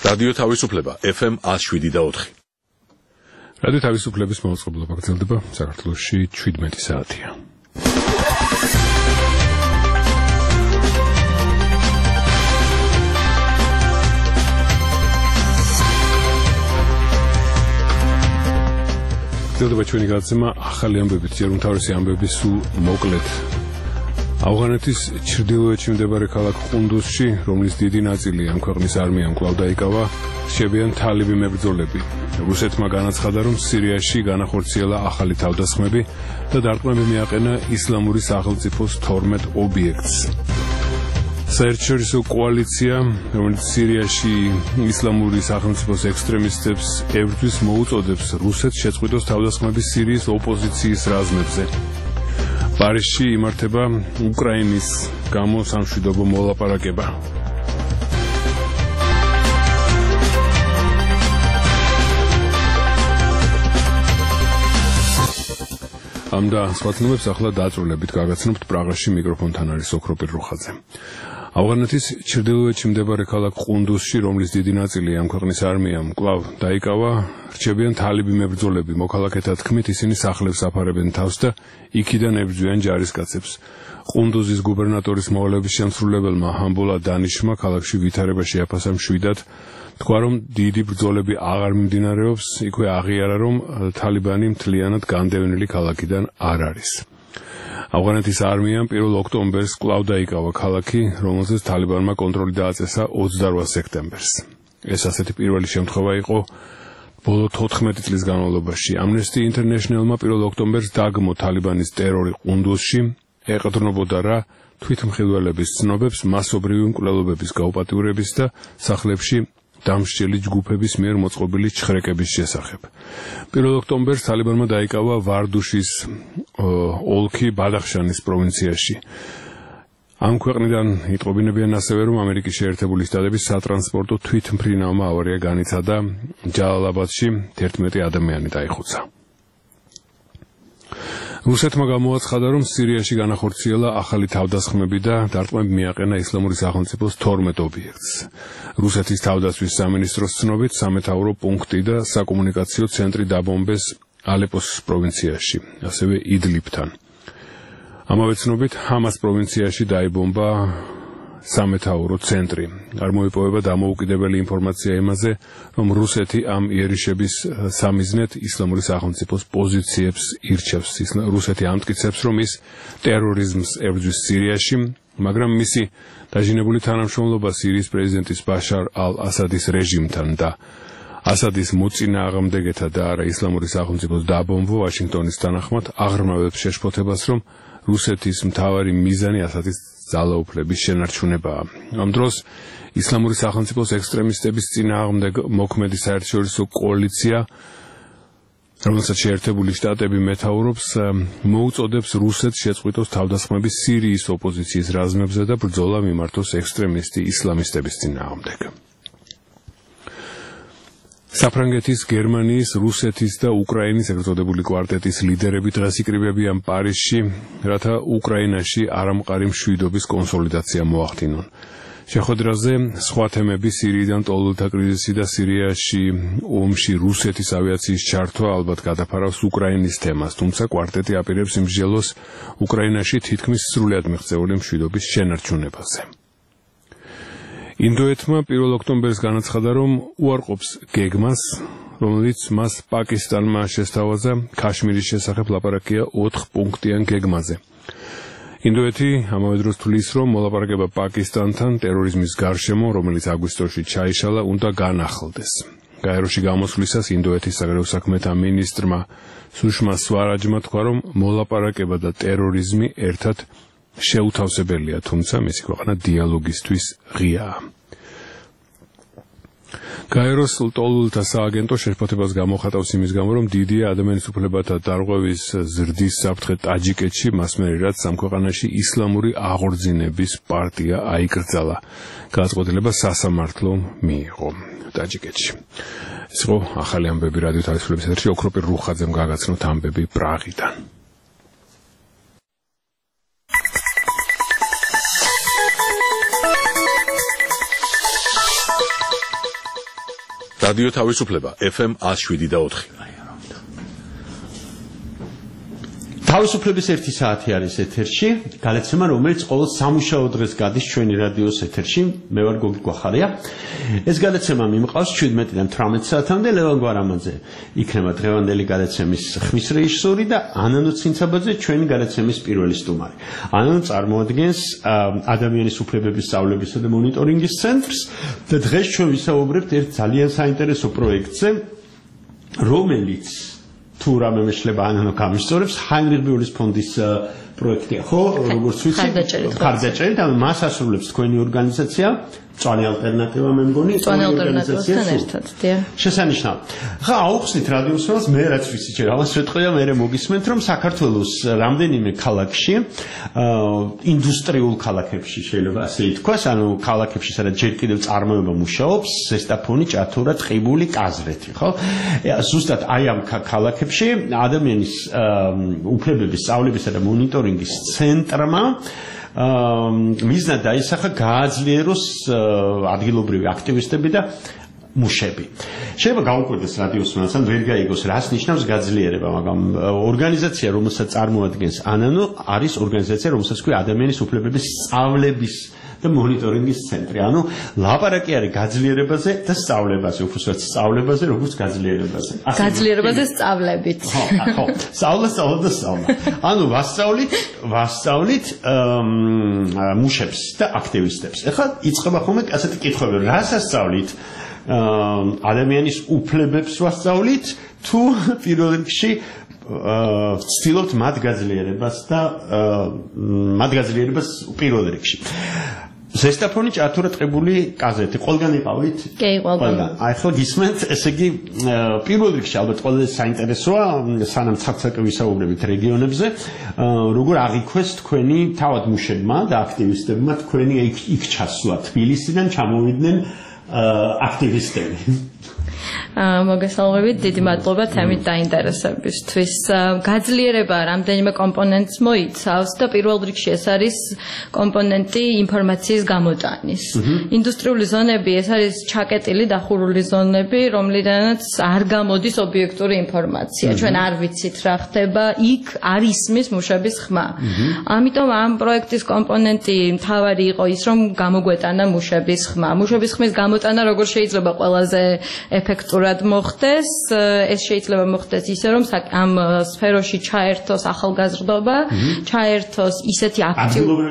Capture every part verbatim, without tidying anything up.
რადიო თავისუფლება F M one oh seven და four. რადიო თავისუფლების მოწყობილობა გრძელდება საქართველოში შვიდმეტი საათია. გრძელდება ჩვენი გადაცემა ახალი ამბებით, ჯერ უმთავრესი ამბები სულ მოკლედ. ავღანეთის ჩრდილოეთში მდებარე ქალაქ ყუნდუსში, რომლის დიდი ნაწილი ამ ქვეყნის არმიამ კვლავ დაიკავა, რჩებიან თალიბი მებრძოლები. რუსეთმა განაცხადა, რომ სირიაში განახორციელა ახალი თავდასხმები და დარტყმები მიაყენა ისლამური სახელმწიფოს თორმეტ ობიექტს. საერთაშორისო კოალიცია, რომელიც სირიაში ისლამური სახელმწიფოს ექსტრემისტებს ებრძვის, მოუწოდებს რუსეთს შეწყვიტოს თავდასხმები სირიის ოპოზიციის რაზმებზე. პარიზში იმართება უკრაინის გამო სამშვიდობო მოლაპარაკება. ამ და სხვა ცნობებს ახლა დაწვრილებით გაგაცნობთ პრაღაში. მიკროფონთან არის ოქროპირ რუხაძე. ავღანეთის ჩრდილოეთში მდებარე ქალაქ ყუნდუსში, რომლის დიდი ნაწილი ამ ქვეყნის არმიამ კვლავ დაიკავა, რჩებიან თალიბი მებრძოლები. მოქალაქეთა თქმით, ისინი სახლებს აფარებენ თავს და იქიდან ებრძვიან ჯარისკაცებს. ყუნდუზის გუბერნატორის მოვალეობის შემსრულებელმა ჰამბულა დანიშმა ქალაქში ვითარება შეაფასა მშვიდად. თქვა, რომ დიდი ბრძოლები აღარ მიმდინარეობს, იქვე აღიარა, რომ თალიბანი მთლიანად განდევნილი ქალაქიდან არ არის. ავღანეთის არმიამ პირველ ოქტომბერს კვლავ დაიკავა ქალაქი, რომელზეც თალიბანმა კონტროლი დააწესა ოცდაოთხ სექტემბერს. ეს ასეთი პირველი შემთხვევა იყო ბოლო თოთხმეტი წლის განმავლობაში. Amnesty International-მა პირველ ოქტომბერს დაგმო თალიბანის ტერორი ყუნდუსში, ეყრდნობოდა რა თვითმხილველების ცნობებს, მასობრივი მკვლელობების გაუპატიურების და სახლებში დამსჯელი ჯგუფების მიერ მოწყობილი ჩხრეკების შესახებ. პირველ ოქტომბერს თალიბანმა დაიკავა ვარდუშის ოლქი ბადახშანის პროვინციაში. ამ ქვეყნიდან იტყობინებიან ასევე, რომ ამერიკის შეერთებული შტატების სატრანსპორტო თვითმფრინავმა ავარია განიცადა ჯალალაბადში თერთმეტი ადამიანი დაიხუცა. რუსეთმა გამოაცხადა, რომ სირიაში განახორციელა ახალი თავდასხმები და დარტყმები მიაყენა ისლამური სახელმწიფოს თორმეტ ობიექტს. რუსეთის თავდაცვის სამინისტროს ცნობით, სამეთაურო პუნქტი და საკომუნიკაციო ცენტრი დაბომბეს ალეპოს პროვინციაში, ასევე იდლიბთან. ამავე ცნობით, ჰამას პროვინციაში დაიბომბა სამეთაურო ცენტრი. არ მოიპოვება დამოუკიდებელი ინფორმაცია იმაზე, რომ რუსეთი ამ იერიშების სამიზნედ ისლამური სახელმწიფოს პოზიციებს ირჩევს. რუსეთი ამტკიცებს, რომ ის ტერორიზმს ებრძვის სირიაში, მაგრამ მისი დაჟინებული თანამშრომლობა სირიის პრეზიდენტის ბაშარ ალ-ასადის რეჟიმთან და ასადის მოწინააღმდეგეთა და არა ისლამური სახელმწიფოს დაბომბვა ვაშინგტონის თანახმად აღრმავებს შეშფოთებას, რომ რუსეთის მთავარი მიზანი ასადის ძალაუფლების შენარჩუნებაა. ამ დროს ისლამური სახელმწიფოს ექსტრემისტების წინააღმდეგ მოქმედი საერთაშორისო კოალიცია, რომელსაც შეერთებული შტატები მეთაურობს, მოუწოდებს რუსეთს შეწყვიტოს თავდასხმები სირიის ოპოზიციის რაზმებზე და ბრძოლა მიმართოს ექსტრემისტი ისლამისტების წინააღმდეგ. საფრანგეთის, გერმანიის, რუსეთის და უკრაინის ეგრეთ წოდებული კვარტეტის ლიდერები დღეს იკრიბებიან პარიზში, რათა უკრაინაში არამყარი მშვიდობის კონსოლიდაცია მოახდინონ. შეხვედრაზე სხვა თემები სირიიდან ტოლულთა კრიზისი და სირიაში ომში რუსეთის ავიაციის ჩართვა ალბათ გადაფარავს უკრაინის თემას, თუმცა კვარტეტი აპირებს იმსჯელოს უკრაინაში თითქმის სრულად მიღწეული მშვიდობის შენარჩუნებაზე. ინდოეთმა პირველ ოქტომბერს განაცხადა, რომ უარყოფს გეგმას, რომელიც მას პაკისტანმა შესთავაზა ქაშმირის შესახებ ლაპარაკია ოთხ პუნქტიან გეგმაზე. ინდოეთი ამავე დროს თვლის, რომ მოლაპარაკება პაკისტანთან ტერორიზმის გარშემო, რომელიც აგვისტოში ჩაიშალა, უნდა განახლდეს. გაეროში გამოსვლისას ინდოეთის საგარეო საქმეთა მინისტრმა სუშმა სვარაჯმა თქვა, რომ მოლაპარაკება და ტერორიზმი ერთად შეუთავსებელია, თუმცა მისი ქვეყანა დიალოგისთვის ღიაა. გაეროს ტოლულთა სააგენტო შეშფოთებას გამოხატავს იმის გამო, რომ დიდია ადამიანის უფლებათა დარღვევის ზრდის საფრთხე ტაჯიკეთში, მას მერე რაც ამ ქვეყანაში ისლამური აღორძინების პარტია აიკრძალა. გადაწყვეტილება სასამართლო მიიღო ტაჯიკეთში. ეს იყო ახალი ამბები რადიო თავისუფლების ეთერში. ოქროპირ რუხაძემ გაგაცნოთ ამბები პრაღიდან. რადიო თავისუფლება F M one oh seven და four. თავისუფლების ერთი საათი არის ეთერში, გალაცემა რომელიც ყოველ სამუშაო დღეს გადის ჩვენი რადიოს ეთერში, მე ვარ გოგი გვახარია. ეს გალაცემა მიმყავს შვიდმეტიდან თვრამეტ საათამდე, ლევან გვარამაძე იქნება დღევანდელი გალაცემის ხმის რეჟისორი და ანანო ცინცაბაძე ჩვენი გალაცემის პირველი სტუმარი. ანანო წარმოადგენს ადამიანის უფლებების სწავლებისა და მონიტორინგის ცენტრს და დღეს ჩვენ ვისაუბრებთ ერთ ძალიან საინტერესო პროექტზე, რომელიც თუ რამე მეშლება ანანო გამისწორებს ჰაინრიხ ბიულის ფონდის პროექტია, ხო, როგორც ვიცი, ხარდაჭერით, ანუ მას ასრულებს თქვენი ორგანიზაცია, მწვანე ალტერნატივა მე მგონი, მწვანე ალტერნატივასთან ერთად, დიახ. შესანიშნავ. ხა აუხსნით რადიოსმენელს, მე რაც ვიცი ჯერ ამას ვეთქვი და მე მოგისმენთ, რომ საქართველოს რამდენიმე ქალაქში, ინდუსტრიულ ქალაქებში შეიძლება ასე ითქვას, ანუ ქალაქებში, სადაც ჯერ კიდევ წარმოება მუშაობს, ზესტაფონი, ჭათურა, ტყიბული, კაზრეთი, ხო? ზუსტად აი ამ ქალაქებში ადამიანის უფლებების სწავლებისა და მონიტორინგის ცენტრმა მიზნად დაისახა გააძლიეროს ადგილობრივი აქტივისტები და მუშები. შეიძლება გაუკვირდეს რადიოსმენელს, ან ვერ გაიგოს, რას ნიშნავს გაძლიერება, მაგრამ ორგანიზაცია, რომელსაც წარმოადგენს ანანო, არის ორგანიზაცია, რომელსაც ქვია ადამიანის უფლებების სწავლების და მონიტორინგის ცენტრი. ანუ ლაპარაკი არის გაძლიერებაზე და სწავლებაზე, უბრალოდ სწავლებაზე, როგორც გაძლიერებაზე. გაძლიერებაზე სწავლებით. ხო, ხო. სწავლა, სწავლა და სწავლა. ანუ ვასწავლით, ვასწავლით მუშებს და აქტივისტებს. ეხლა იწყება ხოლმე ასეთი კითხვები, რას ასწავლით? ადამიანის უფლებებს ვასწავლით თუ პირველ რიგში ვცდილობთ მათ გაძლიერებას და მათ გაძლიერებას პირველ რიგში. ზესტაფონი, ჭათურა, ტყიბული, კაზრეთი, ყველგან იყავით? კი, ყველგან. აი ხო გისმენთ, ესე იგი პირველ რიგში ალბათ ყველაზე საინტერესოა, სანამ ცალ-ცალკე ვისაუბრებით რეგიონებზე, როგორ აღიქვეს თქვენი თავად მუშებმა და აქტივისტებმა თქვენი იქ ჩასვლა თბილისიდან ჩამოვიდნენ აქტივისტები. მოგესალმებით, დიდი მადლობა თემით დაინტერესებისთვის. გაძლიერება რამდენიმე კომპონენტს მოიცავს და პირველ რიგში ეს არის კომპონენტი ინფორმაციის გამოტანის. ინდუსტრიული ზონები ეს არის ჩაკეტილი დახურული ზონები, რომლიდანაც არ გამოდის ობიექტური ინფორმაცია. ჩვენ არ ვიცით რა ხდება, იქ არ ისმის მუშების ხმა. ამიტომ ამ პროექტის კომპონენტი მთავარი იყო ის, რომ გამოგვეტანა მუშების ხმა. მუშების ხმის გამოტანა როგორ შეიძლება ყველაზე ეფექტურად მოხდეს, ეს შეიძლება მოხდეს ისე, რომ ამ სფეროში ჩაერთოს ახალგაზრდობა, ჩაერთოს ისეთი აქტივისტები.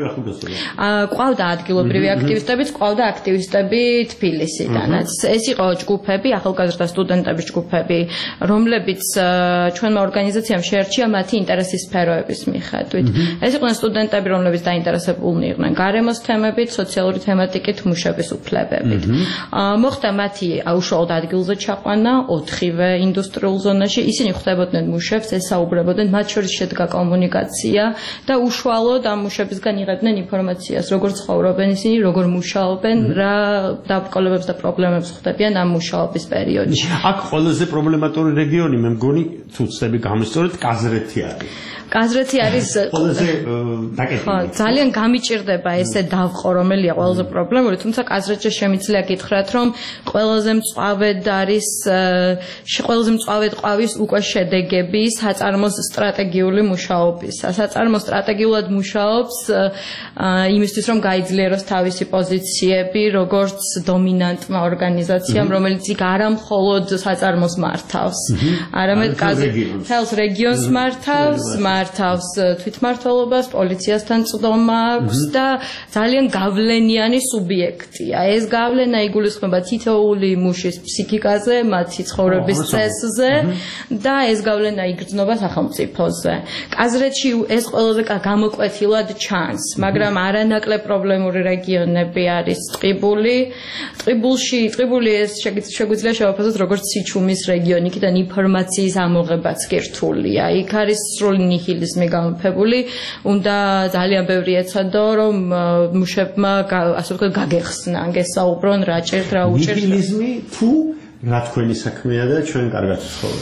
ყავდა ადგილობრივი აქტივისტებიც, ყავდა აქტივისტები თბილისიდანაც. ეს იყო ჯგუფები, ახალგაზრდა სტუდენტების ჯგუფები, რომლებიც ჩვენმა ორგანიზაციამ შეერჩია მათი ინტერესის სფეროების მიხედვით. ეს იყვნენ სტუდენტები, რომლებიც დაინტერესებულნი იყვნენ გარემოს თემებით, სოციალური თემატიკით, მუშების უფლებებით. მოხდა მათი უშუალოდ ადგილზე ჩაყვანა ოთხივე ინდუსტრიულ ზონაში, ისინი ხვდებოდნენ მუშებს, ესაუბრებოდნენ, მათ შორის შედგა კომუნიკაცია და უშუალოდ ამ მუშებისგან იღებდნენ ინფორმაციას, როგორ ცხოვრობენ ისინი, როგორ მუშაობენ, რა დაბრკოლებებს და პრობლემებს ხვდებიან ამ მუშაობის პერიოდში. აქ ყველაზე პრობლემატური რეგიონი, მე მგონი, თუ ვცდები გამისწორეთ, კაზრეთი არის. კაზრეთი არის ყველაზე დაკეტილი. ხო, ძალიან გამიჭირდება ესე დავყო, რომელია ყველაზე პრობლემური, თუმცა კაზრეთში შემიძლია გითხრათ, რომ ყველაზე მწვავედ არის ყველაზე მწვავედ ყვავის უკვე შედეგები საწარმოს სტრატეგიული მუშაობისა. საწარმო სტრატეგიულად მუშაობს იმისთვის, რომ გაიძლიეროს თავისი პოზიციები, როგორც დომინანტმა ორგანიზაციამ, რომელიც იქ არა მხოლოდ საწარმოს მართავს, არამედ თელს რეგიონს მართავს, მართავს თვითმმართველობას, პოლიციასთან წვდომა აქვს და ძალიან გავლენიანი სუბიექტია. ეს გავლენა იგულისხმება თითოეული მუშის ფსიქიკაზე, მათი ცხოვრების წესზე და ეს გავლენა იგრძნობა სახელმწიფოზე. კაზრეთში ეს ყველაზე გამოკვეთილად ჩანს, მაგრამ არანაკლებ პრობლემური რეგიონები არის ტყიბული. ტყიბულში, ტყიბული ეს შეგვიძლია შევაფასოთ როგორც სიჩუმის რეგიონი, იქიდან ინფორმაციის ამოღებაც კი რთულია. იქ არის სრული ნიჰილიზმი გამოფებული, უნდა ძალიან ბევრი ეცადო, რომ მუშებმა ასე ვთქვათ გაგეხსნან, გესაუბრონ რა ჭირთ, რა უჭირთ. ნიჰილიზმი თუ რა თქვენი საქმეა და ჩვენ კარგად ცხოვრობთ.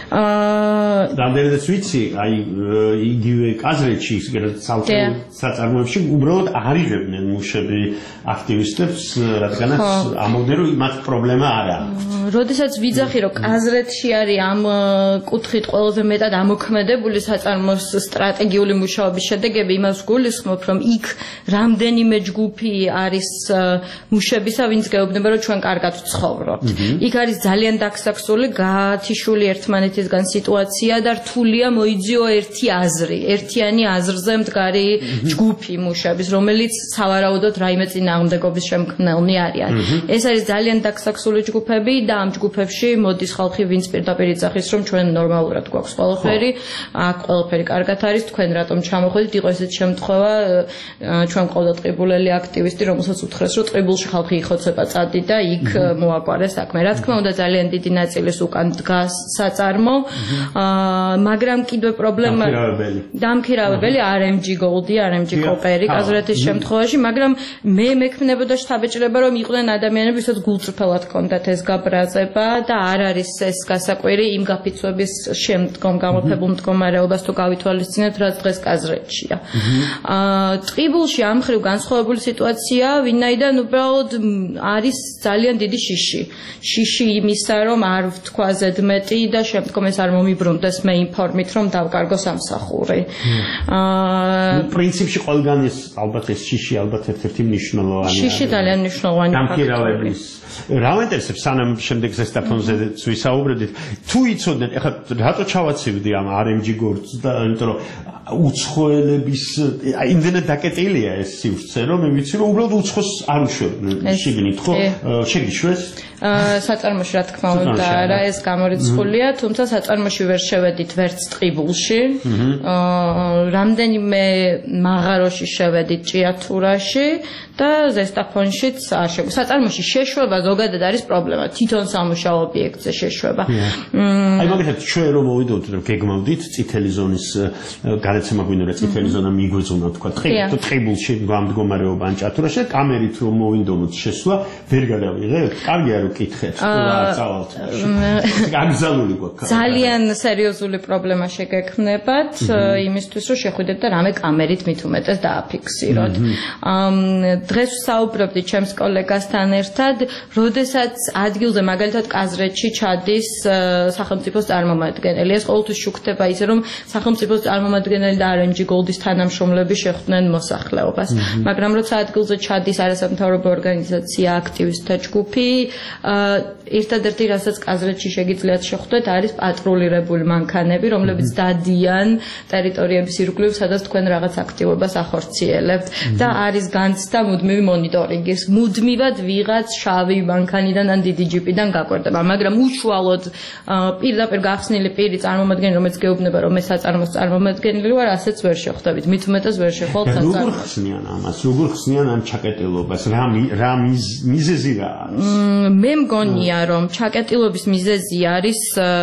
აა რამდენადაც ვიცი, აი იგივე კაზრეთში ცალკეულ საწარმოებში უბრალოდ არიღებდნენ მუშები აქტივისტებს, რადგანაც ამბობდნენ, რომ მათ პრობლემა არ აქვს. როდესაც ვიძახი, რომ კაზრეთში არის ამ კუთხით ყველაზე მეტად ამოქმედებული საწარმოს სტრატეგიული მუშაობის შედეგები, იმას გულისხმობ, რომ იქ რამდენიმე ჯგუფი არის მუშებისა, ვინც გეუბნება, რომ ჩვენ კარგად ვცხოვრობთ. იქ არის ძალიან დაქსაქსული, გაათიშული ერთმანეთისგან სიტუაცია და რთულია მოიძიო ერთი აზრი, ერთიანი აზრზე მდგარი ჯგუფი მუშების, რომელიც სავარაუდოდ რაიმე წინააღმდეგობის შემქმნელნი არიან. ეს არის ძალიან დაქსაქსული ჯგუფები და ამ ჯგუფებში მოდის ხალხი, ვინც პირდაპირ იძახის, რომ ჩვენ ნორმალურად გვაქვს ყველაფერი, აქ ყველაფერი კარგად არის, თქვენ რატომ ჩამოხვედით, იყო ესეთ შემთხვევა, ჩვენ ყავდა ტყიბულელი აქტივისტი, რომელსაც უთხრეს, რომ ტყიბულში ხალხი იხოცება წადი და იქ მოაკვარეს საქმე. რა თქმა უნდა, ძალიან დიდი ნაწილის უკან დგას საწარმო, მაგრამ კიდევ პრობლემა დამქირავებელი არ ემ ჯი Gold-ი, არ ემ ჯი Copper-ი კაზრეთის შემთხვევაში, მაგრამ მე მექმნებოდა შთაბეჭდილება, რომ იყვნენ ადამიანები, ვისაც გულწრფელად ჰქონდათ ეს გაბრაზება და არ არის ეს გასაკვირი იმ გაფიცვების შემდგომ გამოფებულ მდგომარეობას თუ გავითვალისწინებთ, რაც დღეს კაზრეთშია. ტყიბულში ამ მხრივ განსხვავებული სიტუაცია, ვინაიდან უბრალოდ არის ძალიან დიდი შიში. შიში იმისა, რომ არ ვთქვა ზედმეტი და შემდგომ ეს არ მომიბრუნდეს მე ინფორმით, რომ დავკარგო სამსახური. პრინციპში ყველგან ეს ალბათ ეს შიში ალბათ ერთ-ერთი მნიშვნელოვანი. შიში ძალიან მნიშვნელოვანი ფაქტორია. რა ვინტერესებს სანამ შემდეგ ზესტაფონზე ვისაუბრებდით, თუ იცოდნენ, ეხლა რატო ჩავაცივდი ამ არ ემ ჯი Gold-ს და იმიტომ რომ უცხოელების იმდენად დაკეტილია ეს სივრცე, რომ მე ვიცი, რომ უბრალოდ უცხოს არ უშვებდნენ შიგნით, ხო? შეგიშვეს? საწარმოში რა თქმა უნდა, რა ეს გამორიცხულია, თუმცა საწარმოში ვერ შევედით ვერც ტყიბულში. რამდენიმე მაღაროში შევედით ჭიათურაში და ზესტაფონშიც არ შეგვიძლია. საწარმოში შეშვება ზოგადად არის პრობლემა, თვითონ სამუშაო ობიექტზე შეშვება. აი მაგალითად ჩვენ რომ მოვიდოდით, რომ გეგმავდით წითელი ზონის გადაცემა გვინდა, რომ წითელი ზონა მიგვეძღვნა თქვა ტყიბულში გამდგომარეობა ან ჭიათურაში, კამერით რომ მოვიდოდოთ შესვლა, ვერ გადავიღებთ. კარგია რომ კითხეთ, რა წავალთ. გაგზავნილი გვაქვს. ძალიან სერიოზული პრობლემა შეგექმნებათ იმისთვის, რომ შეხვიდეთ და რამე კამერით მით უმეტეს დააფიქსიროთ. დღეს ვსაუბრობდი ჩემს კოლეგასთან ერთად, როდესაც ადგილზე მაგალითად კაზრეთში ჩადის სახელმწიფოს წარმომადგენელი, ეს ყოველთვის შუქდება ისე, რომ სახელმწიფოს წარმომადგენელი და არ ემ ჯი Gold-ის თანამშრომლები შეხვდნენ მოსახლეობას. მაგრამ როცა ადგილზე ჩადის არასამთავრობო ორგანიზაცია, აქტივისტთა ჯგუფი, ერთადერთი რასაც კაზრეთში შეგიძლიათ შეხვდეთ, არის პატრულირებული მანქანები, რომლებიც დადიან ტერიტორიების ირგვლივ, სადაც თქვენ რაღაც აქტივობას ახორციელებთ და არის განცდა მუდმივი მონიტორინგის. მუდმივად ვიღაც შავი მანქანიდან ან დიდი ჯიპიდან გაკვირდება, მაგრამ უშუალოდ პირდაპირ გახსნილი პირი წარმომადგენელი, რომელიც გეუბნება, რომ მე საწარმოს წარმომადგენელი ვარ, ასეც ვერ შეხვდებით. მით უმეტეს ვერ შეხვალთ საწარმოს. როგორ ხსნიან ამას? როგორ ხსნიან ამ ჩაკეტილობას? რა რა მიზეზი რა არის? მე მგონია, რომ ჩაკეტილობის მიზეზი არის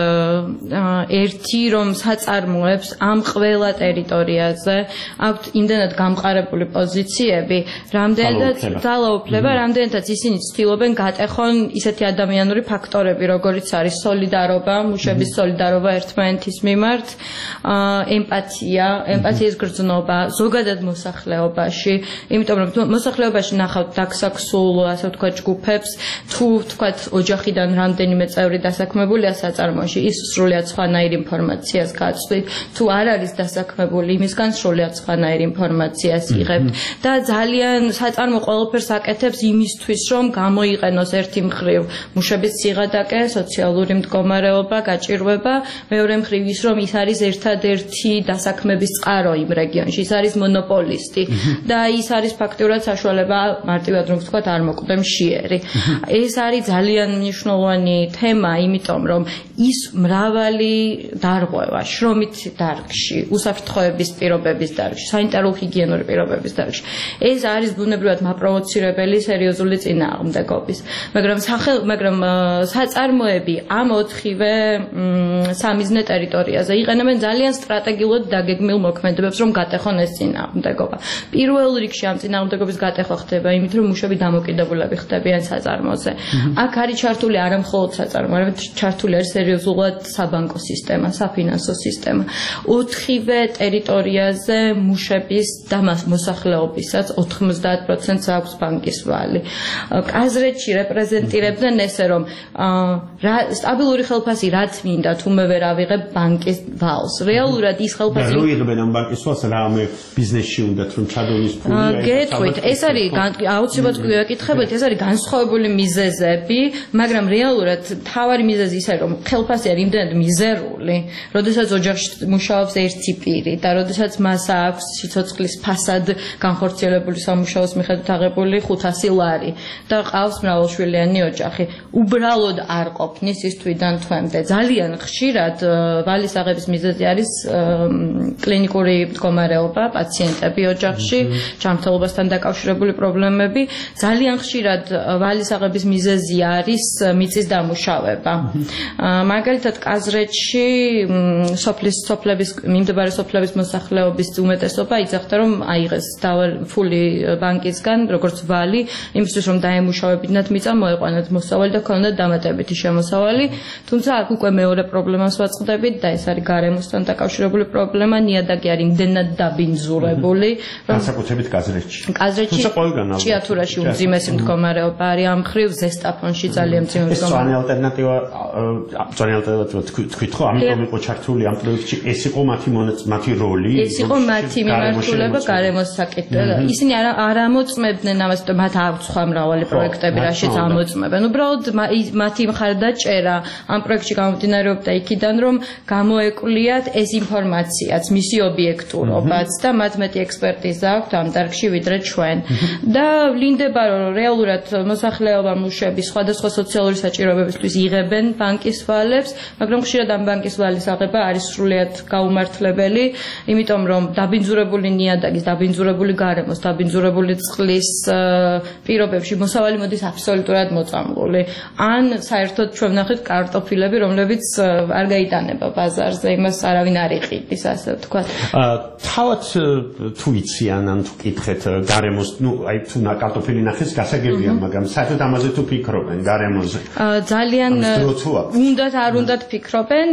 ერთი, რომ საწარმოებს ამ ყველა ტერიტორიაზე აქვთ იმდენად გამყარებული პოზიციები, რამდენადაც ძალაუფლება, რამდენადაც ისინი ცდილობენ გატეხონ ისეთი ადამიანური ფაქტორები, როგორიც არის სოლიდარობა, მუშების სოლიდარობა ერთმანეთის მიმართ, ემპათია, ემპათიის გრძნობა ზოგადად მოსახლეობაში, იმიტომ რომ მოსახლეობაში ნახავთ დაქსაქსულ, ასე ვთქვათ, ჯგუფებს, თუ ვთქვათ, ოჯახიდან რამდენიმე წევრი დასაქმებულია საწარმოში, ის სრულიად სხვანაირ ინფორმაციას გაწვდით, თუ არ არის დასაქმებული, იმისგან სრულიად სხვანაირ ინფორმაციას იღებთ და ძალიან საწარმო ყველაფერს აკეთებს იმისთვის, რომ გამოიყენოს ერთი მხრივ მუშების სიღადაკე, სოციალური მდგომარეობა, გაჭირვება, მეორე მხრივ ის, რომ ის არის ერთადერთი დასაქმების წყარო იმ რეგიონში, ის არის მონოპოლისტი და ის არის ფაქტურად საშუალება მარტივად რომ ვთქვათ არ მოკვდე მშიერი. ეს არის ძალიან მნიშვნელოვანი თემა, იმიტომ რომ ის მრავალი დარღვევა, შრომით დარგში, უსაფრთხოების პირობების დარგში, სანიტარო-ჰიგიენური პირობების დარგში. ეს არის ბუნებრივად მაპროვოცირებელი სერიოზული წინააღმდეგობის. მაგრამ სახელ, მაგრამ საწარმოები ამ ოთხივე სამიზნე ტერიტორიაზე იყენებენ ძალიან სტრატეგიულად დაგეგმილ მოქმედებებს, რომ გატეხონ ეს წინააღმდეგობა. პირველ რიგში ამ წინააღმდეგობის გატეხვა ხდება იმით, რომ მუშები დამოკიდებულები ხდებიან საწარმოზე. აქ არის ჩართული არა მხოლოდ საწარმო, არამედ ჩართული არის სერიოზულად თავად საბანკო სისტემა, საფინანსო სისტემა. ოთხივე ტერიტორიაზე მუშების და მოსახლეობისაც ოთხმოცდაათ პროცენტს აქვს ბანკის ვალი. აზრეთში რეპრეზენტირებდნენ ესე რომ სტაბილური ხელფასი რაც მინდა თუმე ვერ ავიღებ ბანკის ვალს. რეალურად ის ხელფასი რო იღებენ ამ ბანკის ვალს რამე ბიზნესში უნდათ რომ ჩადონის ფული გეტყვით ეს არის აუცილებლად გეკითხებით ეს არის განსხვავებული მიზეზები მაგრამ რეალურად თავარი მიზეზი ისე რომ ხელფასი არის იმდენად მიზერული როდესაც ოჯახში მუშაობს ერთი პირი და როდესაც მას აქვს სიცოცხლის ფასად განხორციელებული სამუშაოს მიხედვით აღებული ხუთასი ლარი და ყავს მრავალშვილიანი ოჯახი უბრალოდ არ ყოფნის ის თვიდან თვემდე ძალიან ხშირად ვალის აღების მიზეზი არის კლინიკური მდგომარეობა პაციენტები ოჯახში ჯანმრთელობასთან დაკავშირებული პრობლემები ძალიან ხშირად ვალის აღების მიზეზი არის მიწის დამუშავება მაგალითად კაზრეთში სოფლის სოფლების მიმდებარე სოფლების მოსახლეობის უმეტესობა იძახდა რომ აიღეს ფული ბანკისგან როგორც ვალი იმისთვის რომ დაემუშავებინათ მიწა მოეყვანათ მოსავალი და ქონდათ დამატებითი შემოსავალი თუმცა აქ უკვე მეორე პრობლემას ვაწყდებით და ეს არის გარემოსთან დაკავშირებული პრობლემა ნიადაგი არის იმდენად დაბინძურებული რომ საკუთრებით კაზრეთში კაზრეთში ჭიათურაში უმძიმესი მდგომარეობა არის ამ მხრივ ზესტაფონში ძალიან მძიმე მდგომარეობა ეს ძველი ალტერნატივა ძველი ალტერნატივა თქვით ხო ამიტომ იყო ჩართული ამ პროექტში ეს იყო მათი მათი როლი ეს იყო მათი მიმართულება გარემოს საკითხზე ისინი არ ამოწმებდნენ ამას რომ მათ აქვს სხვა მრავალი პროექტები რაშიც ამოწმებენ უბრალოდ მათი მხარდაჭერა ამ პროექტში გამომდინარეობდა იქიდან რომ გამოეკვლიათ ეს ინფორმაციაც მისი ობიექტურობაც და მათ მეტი ექსპერტიზა აქვთ ამ დარგში ვიდრე ჩვენ და ვლინდება რომ რეალურად მოსახლეობა მუშები სხვადასხვა სოციალური საჭიროებებისთვის იღებენ ბანკის ვალებს მაგრამ ხშირად ამ ბანკის ვალის აღება არის სრულიად გაუმართლებელი იმიტომ რომ დაბინძურებული ნიადაგის დაბინძურებული გარემოს დაბინძურებული წყლის პირობებში მოსავალი მოდის აბსოლუტურად მოწამლული ან საერთოდ ჩვენ ვნახეთ კარტოფილები რომლებიც არ გაიტანება ბაზარზე იმას არავინ არ იყიდის ასე ვთქვათ თავად თუ იციან ან თუ კითხეთ გარემოს ნუ აი თუ კარტოფილი ნახეს გასაგებია მაგრამ საერთოდ ამაზე თუ ფიქრობენ გარემოზე ძალიან უნდათ არ უნდათ ფიქრობენ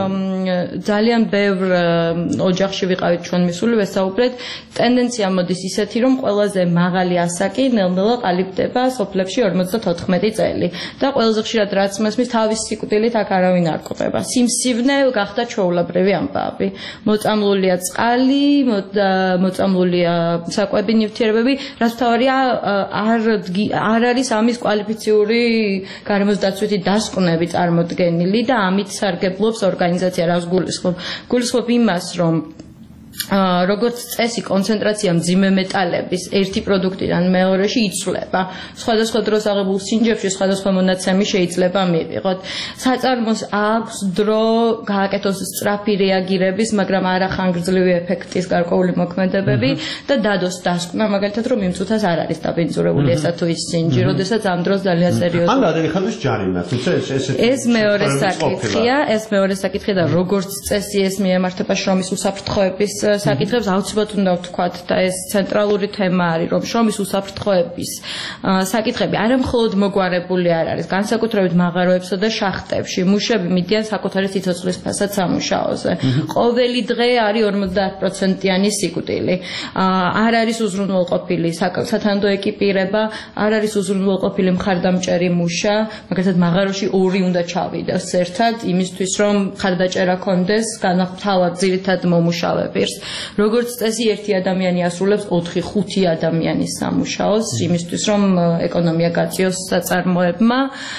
ძალიან ბევრ ოჯახში ვიყავით ჩვენ მისული ვესაუბრეთ ტენდენცია მოდის ისეთი რომ ყველაზე მაღალი ასაკი ნელ-ნელა ყალიბდება სოფლებში ორმოცდათოთხმეტი წელი და ყველაზე ხშირად რაც მოსმის თავის სიკვდილით აქ არავინ არ ყოფება სიმსივნე გახდა ჩვეულებრივი ამბავი მოწამლულია წყალი მოწამლულია საკვები ნივთიერებები რაც თავარია არ არ არის ამის კვალიფიციური გარემოს დაცვითი დასკვნები წარმოდგენილი და ამით სარგებლობს ორგანიზაცია რას გულისხმობ გულისხმობ იმას რომ როგორც წესი კონცენტრაცია მძიმე მეტალების ერთი პროდუქტიდან მეორეში იცვლება. სხვადასხვა დროს აღებულ სინჯებში სხვადასხვა მონაცემი შეიძლება მივიღოთ. საწარმოს აქვს დრო გააკეთოს სწრაფი რეაგირების, მაგრამ არა ხანგრძლივი ეფექტის გარკვეული მოქმედებები და დადოს დასკვნა, მაგალითად რომ იმ წუთას არ არის დაბინძურებული ესა თუ ის სინჯი, როდესაც ამ დროს ძალიან სერიოზული. ან გადაიხადოს ჯარიმა, თუმცა ეს ეს მეორე საკითხია, ეს მეორე საკითხია და როგორც წესი ეს მიემართება შრომის უსაფრთხოების საკითხებს აუცილებლად უნდა ვთქვათ და ეს ცენტრალური თემა არის რომ შრომის უსაფრთხოების საკითხები არა მხოლოდ მოგვარებული არ არის განსაკუთრებით მაღაროებსა და შახტებში მუშები მიდიან საკუთარი სიცოცხლის ფასად სამუშაოზე ყოველი დღე არის ორმოცდაათ პროცენტიანი სიკვდილი არ არის უზრუნველყოფილი სათანდო ეკიპირება არ არის უზრუნველყოფილი მხარდამჭერი მუშა მაგალითად მაღაროში ორი უნდა ჩავიდეს ერთად იმისთვის რომ მხარდაჭერა კონდეს განახთავად ძირითად მომუშავეებს როგორც წესი ერთი ადამიანი ასრულებს ოთხი ხუთი ადამიანის სამუშაოს იმისთვის რომ ეკონომია გაწიოს საწარმოებმა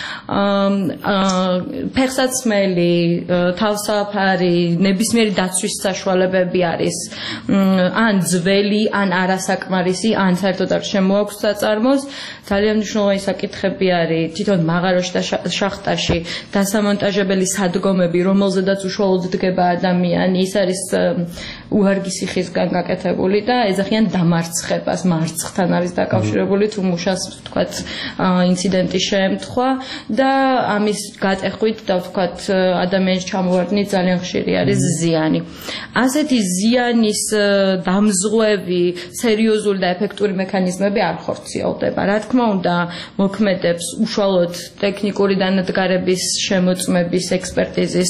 ფეხსაცმელი თავსაფარი ნებისმიერი დაცვის საშუალებები არის ან ძველი ან არასაკმარისი ან საერთოდ არ შემოაქვს საწარმოს ძალიან მნიშვნელოვანი საკითხები არის თვითონ მაღაროში და შახტაში დასამონტაჟებელი სადგომები რომელზედაც უშუალოდ დგება ადამიანი ის არის გვარგისი ხისგან გაკეთებული და ეძახიან დამარცხებას, მარცხთან არის დაკავშირებული თუ მუშას ვთქვათ ინციდენტი შეემთხვა და ამის გატეხვით და ვთქვათ ადამიანის ჩამოვარდნით ძალიან ხშირი არის ზიანი. ასეთი ზიანის დამზღვევი, სერიოზული და ეფექტური მექანიზმები არ ხორციელდება. რა თქმა უნდა, მოქმედებს უშუალოდ ტექნიკური დანადგარების შემოწმების ექსპერტიზის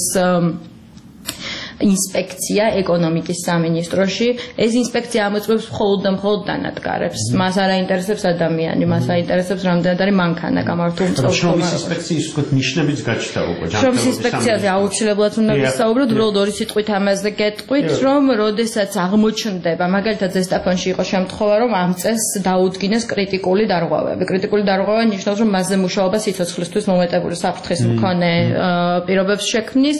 ინსპექცია ეკონომიკის სამინისტროში. ეს ინსპექცია ამოწმებს მხოლოდ და მხოლოდ დანადგარებს. მას არ აინტერესებს ადამიანი, მას აინტერესებს რამდენად არის მანქანა გამართული. შრომის ინსპექციის ვთქვათ ნიშნებიც გაჩნდა უკვე. შრომის ინსპექციაზე აუცილებლად უნდა ვისაუბროთ, უბრალოდ ორი სიტყვით ამაზე გეტყვით, რომ როდესაც აღმოჩნდება, მაგალითად ზესტაფონში იყო შემთხვევა, რომ ამ წელს დაუდგინეს კრიტიკული დარღვევები. კრიტიკული დარღვევა ნიშნავს, რომ მასზე მუშაობა სიცოცხლისთვის მომეტებული საფრთხის მქონე პირობებს შექმნის.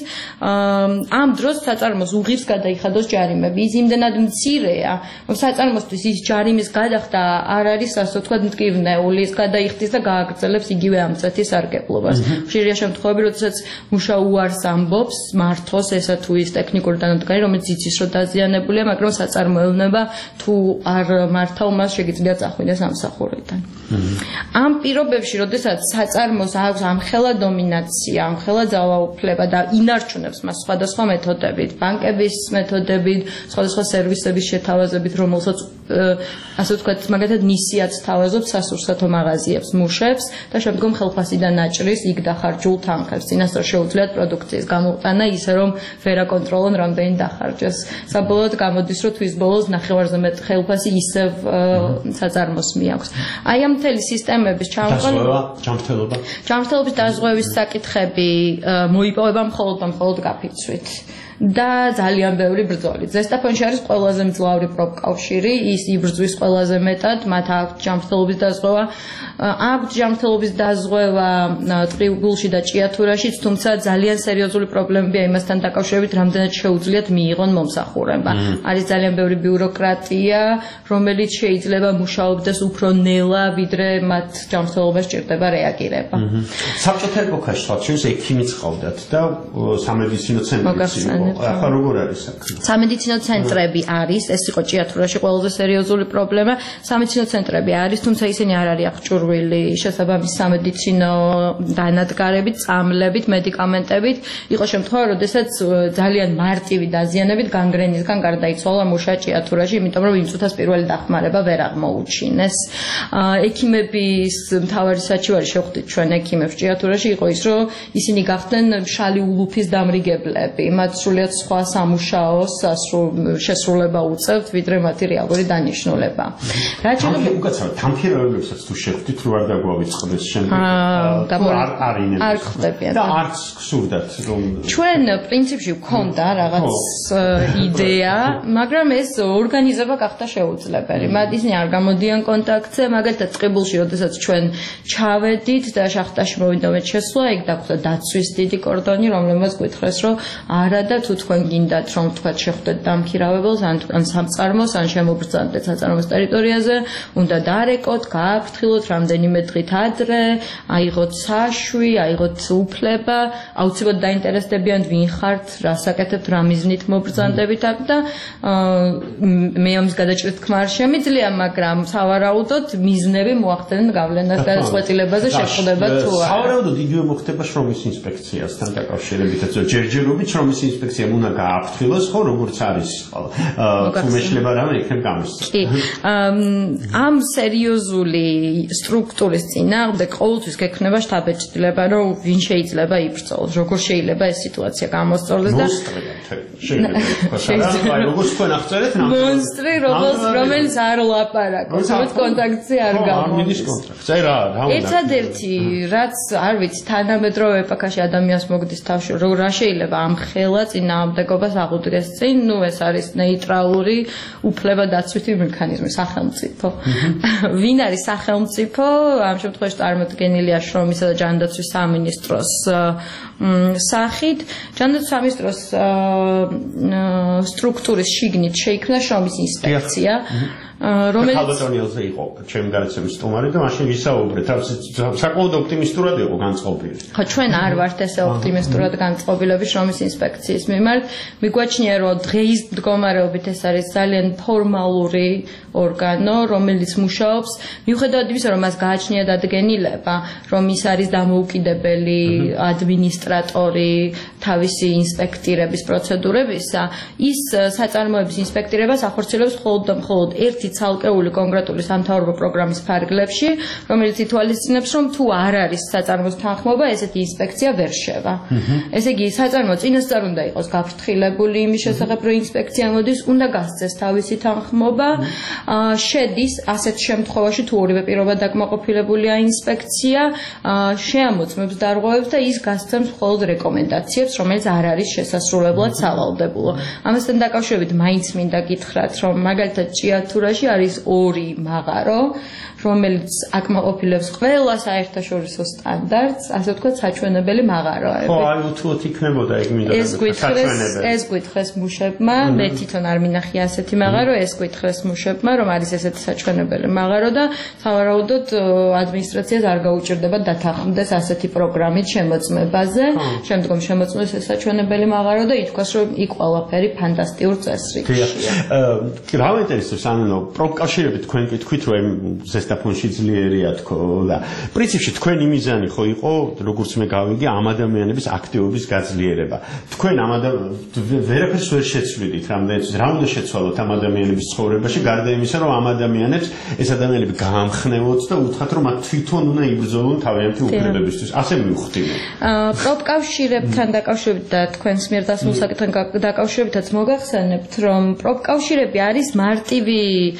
ამ დროს საწარმოს უღირს გადაიხადოს ჯარიმები. ის იმდენად მცირეა, რომ საწარმოსთვის ის ჯარიმის გადახდა არ არის, ასე ვთქვათ, მტკივნეული, ის გადაიხდის და გააგრძელებს იგივე ამ წეთის სარგებლობას. ხშირია შემთხვევები, როდესაც მუშა უარს ამბობს, მართოს ესა თუ ის ტექნიკური დანადგარი, რომელიც იცის, რომ დაზიანებულია, მაგრამ საწარმოელნება თუ არ მართავ, მას შეგიძლია წახვიდეს ამსახურიდან. ამ პირობებში, როდესაც საწარმოს აქვს ამხელა დომინაცია, ამხელა ძალაუფლება და ინარჩუნებს მას სხვადასხვა მეთოდებით, ბანკების მეთოდებით, სხვადასხვა სერვისების შეთავაზებით, რომელსაც ასე ვთქვათ, მაგალითად ნისიაც თავაზობს სასურსათო მაღაზიებს, მუშებს და შემდგომ ხელფასიდან აჭრის იქ დახარჯულ თანხებს. წინასწარ შეუძლიათ პროდუქციის გამოყენა ისე, რომ ვერ აკონტროლონ რამდენი დახარჯეს. საბოლოოდ გამოდის, რომ თვის ბოლოს ნახევარზე მეტ ხელფასი ისევ საწარმოს მიაქვს. აი ამ მთელი სისტემების ჩამოყენება, ჯანმრთელობა. ჯანმრთელობის დაზღვევის საკითხები მოიპოვება მხოლოდ და მხოლოდ გაფიცვით. და ძალიან ბევრი ბრძოლით. ზესტაფონში არის ყველაზე მძლავრი პროფკავშირი, ის იბრძვის ყველაზე მეტად, მათ აქვთ ჯანმრთელობის დაზღვევა, აქვთ ჯანმრთელობის დაზღვევა ტყიბულში და ჭიათურაშიც, თუმცა ძალიან სერიოზული პრობლემებია იმასთან დაკავშირებით, რამდენად შეუძლიათ მიიღონ მომსახურება. არის ძალიან ბევრი ბიუროკრატია, რომელიც შეიძლება მუშაობდეს უფრო ნელა, ვიდრე მათ ჯანმრთელობას სჭირდება რეაგირება. საბჭოთა ეპოქაში თქვენ ექიმიც ყავდათ და სამედიცინო ცენტრიც იყო. ახლა როგორ არის საქმე? სამედიცინო ცენტრები არის, ეს იყო ჭიათურაში ყველაზე სერიოზული პრობლემა. სამედიცინო ცენტრები არის, თუმცა ისინი არ არის აღჭურვილი შესაბამის სამედიცინო დანადგარებით, წამლებით, მედიკამენტებით. იყო შემთხვევა, როდესაც ძალიან მარტივი დაზიანებით განგრენისგან გარდაიცვალა მუშა ჭიათურაში, იმიტომ რომ იმ წუთას პირველი დახმარება ვერ აღმოუჩინეს. ექიმების მთავარი საჩივარი შევხვდით ჩვენ ექიმებს ჭიათურაში იყო ის, რომ ისინი გახდნენ მშალი ულუფის დამრიგებლები. მათ სრულიად სხვა სამუშაო შესრულება უწევთ, ვიდრე მათი რეალური დანიშნულება. რა შეიძლება უკაცრავად თანხმიერებებსაც თუ შეხვდით, რო არ დაგვავიწყდეს შემდეგ. არ ხდებიან. და არც გსურდათ რომ ჩვენ პრინციპში ვქონდა რაღაც იდეა, მაგრამ ეს ორგანიზება გახდა შეუძლებელი. მათ ისინი არ გამოდიან კონტაქტზე, მაგალითად ტყიბულში, როდესაც ჩვენ ჩავედით და შახტაში მოვიდომეთ შესვლა, იქ დაგვხდა დაცვის დიდი კორდონი, რომელმაც გვითხრეს, რომ არა და თუ თქვენ გინდათ რომ თქვათ შეხვდეთ დამქირავებელს ან თქვენ სამწარმოს ან შემობრძანდეთ საწარმოს ტერიტორიაზე, უნდა დარეკოთ, გააფრთხილოთ რამდენიმე დღით ადრე, აიღოთ საშვი, აიღოთ უფლება, აუცილებლად დაინტერესდებიან ვინ ხართ, რას აკეთებთ, რა მიზნით მობრძანდებით აქ და მე ამის გადაჭრის თქმა არ შემიძლია, მაგრამ სავარაუდოდ მიზნები მოახდენენ გავლენას და წვეტილებაზე შეხვდება თუ არა. სავარაუდოდ იგივე მოხდება შრომის ინსპექციასთან დაკავშირებითაც, ჯერჯერობით შრომის ინსპექციამ უნდა გააფრთხილოს, ხო, როგორც არის თუ მეშლება რამე იქნებ გამოსცემს. კი. ამ სერიოზული სტრუქტურის წინააღმდეგ ყოველთვის გექნება შთაბეჭდილება, რომ ვინ შეიძლება იბრძოლოს, როგორ შეიძლება ეს სიტუაცია გამოსწორდეს და შეიძლება როგორც თქვენ აღწერეთ, მონსტრი, რომელიც არ ლაპარაკობს, რომელიც კონტაქტზე არ გამოდის. კონტაქტზე რა, რა უნდა. ერთადერთი, რაც არ ვიცი, თანამედროვე ეპოქაში ადამიანს მოგდის თავში, რომ რა შეიძლება ამ ხელა წინააღმდეგობას აღუდგეს წინ, ნუ ეს არის ნეიტრალური უფლებადაცვითი მექანიზმი, სახელმწიფო. ვინ არის სახელმწიფო? ამ შემთხვევაში წარმოდგენილია შრომისა და ჯანდაცვის სამინისტროს სახით. ჯანდაცვის სამინისტროს სტრუქტურის შიგნით შეიქმნა შრომის ინსპექცია. რომელიც ქალბატონელზე იყო ჩემი გადაცემის სტუმარი და მაშინ ვისაუბრეთ, საკმაოდ ოპტიმისტურად იყო განწყობილი. ხო, ჩვენ არ ვართ ესე ოპტიმისტურად განწყობილები შრომის ინსპექციის მიმართ მიგვაჩნია რომ დღეის მდგომარეობით ეს არის ძალიან ფორმალური ორგანო რომელიც მუშაობს მიუხედავად იმისა რომ მას გააჩნია დადგენილება რომ ის არის დამოუკიდებელი ადმინისტრატორი თავისი ინსპექტირების პროცედურებისა ის საწარმოების ინსპექტირებას ახორციელებს მხოლოდ და მხოლოდ ერთი ცალკეული კონკრეტული სამთავრობო პროგრამის ფარგლებში რომელიც ითვალისწინებს რომ თუ არ არის საწარმოს თანხმობა ესეთი ინსპექცია ვერ შევა ესე იგი საწარმო წინასწარ უნდა იყოს გაფრთხილებული იმის შესახებ რომ ინსპექცია მოდის უნდა გასცეს თავისი თანხმობა შედის ასეთ შემთხვევაში თუ ორივე პირობა დაკმაყოფილებულია ინსპექცია შეამოწმებს დარღვევებს და ის გასცემს მხოლოდ რეკომენდაციებს რომელიც არ არის შესასრულებლად სავალდებულო ამასთან დაკავშირებით მაინც მინდა გითხრათ რომ მაგალითად ჭიათურაში არის ორი მაღარო რომელიც აკმაყოფილებს ყველა საერთაშორისო სტანდარტს ასე ვთქვათ საჩვენებელი მაღაროები ხო აი უთუოდ იქნებოდა ეგ მინდა ეს გითხრეს ეს გითხრეს მუშებმა მე თვითონ არ მინახია ასეთი მაღარო ეს გითხრეს მუშებმა რომ არის ესეთი საჩვენებელი მაღარო და სავარაუდოდ ადმინისტრაციას არ გაუჭირდება დათანხმდეს ასეთი პროგრამით შემოწმებაზე შემდგომ შემოწმდეს ეს საჩვენებელი მაღარო და ითქვას რომ იქ ყველაფერი ფანტასტიურ წესრიგშია რა ინტერესებს ანუ პროფკავშირებით თქვენ კითხვით რომ ზესტაფონში ძლიერია თქო და პრინციპში თქვენი მიზანი ხო იყო როგორც მე გავიგე ამ ადამიანების აქტივობის გაძლიერება თქვენ ამ ვერაფერს ვერ შეცვლიდით რამდენიც რა უნდა შეცვალოთ ამ ადამიანების ცხოვრებაში გარდა იმისა რომ ამ ადამიანებს ეს ადამიანები გაამხნევოთ და უთხრათ რომ მათ თვითონ უნდა იბრძოლონ თავიანთი უფლებებისთვის ასე მივხვდით პროფკავშირებთან დაკავშირებით და თქვენს მიერ დასმულ საკითხთან დაკავშირებითაც მოგახსენებთ რომ პროფკავშირები არის მარტივი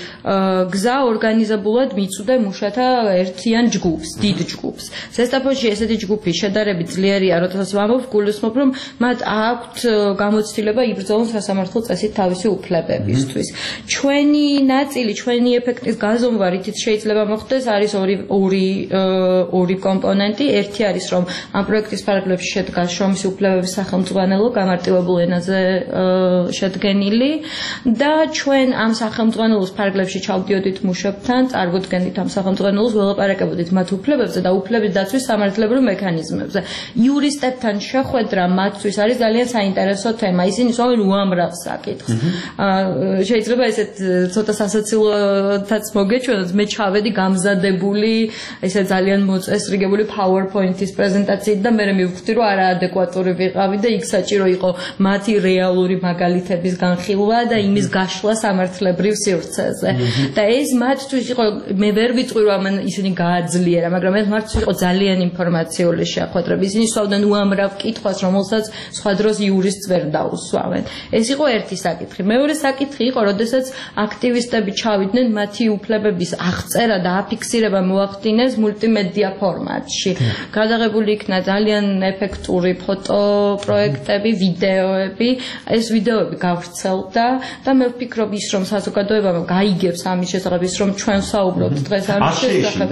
გზა ორგანიზებულად მიწვდე მუშათა ერთიან ჯგუფს დიდ ჯგუფს ზესტაფონში ესეთი ჯგუფი შედარებით ძლიერია როდესაც ვამბობ გულისხმობ რომ მათ აქვთ გამოცდილება იბრძოლონ სასამართლო წესით თავისი უფლებებისთვის ჩვენი ნაწილი ჩვენი ეფექტის გაზომვა რითიც შეიძლება მოხდეს არის ორი ორი ორი კომპონენტი ერთი არის რომ ამ პროექტის ფარგლებში შედგას შრომის უფლებების სახელმძღვანელო გამარტივებულ ენაზე შედგენილი და ჩვენ ამ სახელმძღვანელოს ფარგლებში ჩავდიოდით მუშებთან წარგვდგენდით ამ სახელმძღვანელოს ველაპარაკებოდით მათ უფლებებზე და უფლების დაცვის სამართლებრივ მექანიზმებზე იურისტებთან შეხვედრა მათთვის არის ძალიან საინტერესო თემა ისინი სწავლენ უამრავ საკითხს შეიძლება ესეთ ცოტა სასაცილოთაც მოგეჩვენოთ მე ჩავედი გამზადებული ესე ძალიან მოწესრიგებული PowerPoint-ის პრეზენტაციით და მე მივხვდი რომ არაადეკვატური ვიყავი და იქ საჭირო იყო მათი რეალური მაგალითების განხილვა და იმის გაშლა სამართლებრივ სივრცეზე და ეს მათთვის იყო მე ვერ ვიტყვი რომ ისინი გააძლიერა მაგრამ ეს მათთვის იყო ძალიან ინფორმაციული შეხვედრები ისინი სწავლდნენ უამრავ კითხვას რომელსაც სხვა დროს იურისტს ვერ დაუსვამენ ეს იყო ერთი საკითხი მეორე საკითხი იყო როდესაც აქტივისტები ჩავიდნენ მათი უფლებების აღწერა და აფიქსირება მოახდინეს მულტიმედია ფორმატში გადაღებული იქნა ძალიან ეფექტური ფოტო პროექტები ვიდეოები ეს ვიდეოები გავრცელდა და მე ვფიქრობ ის რომ საზოგადოებამ გაიგებს ამის შესახებ ის რომ ჩვენ საუბრობთ დღეს ამის შესახებ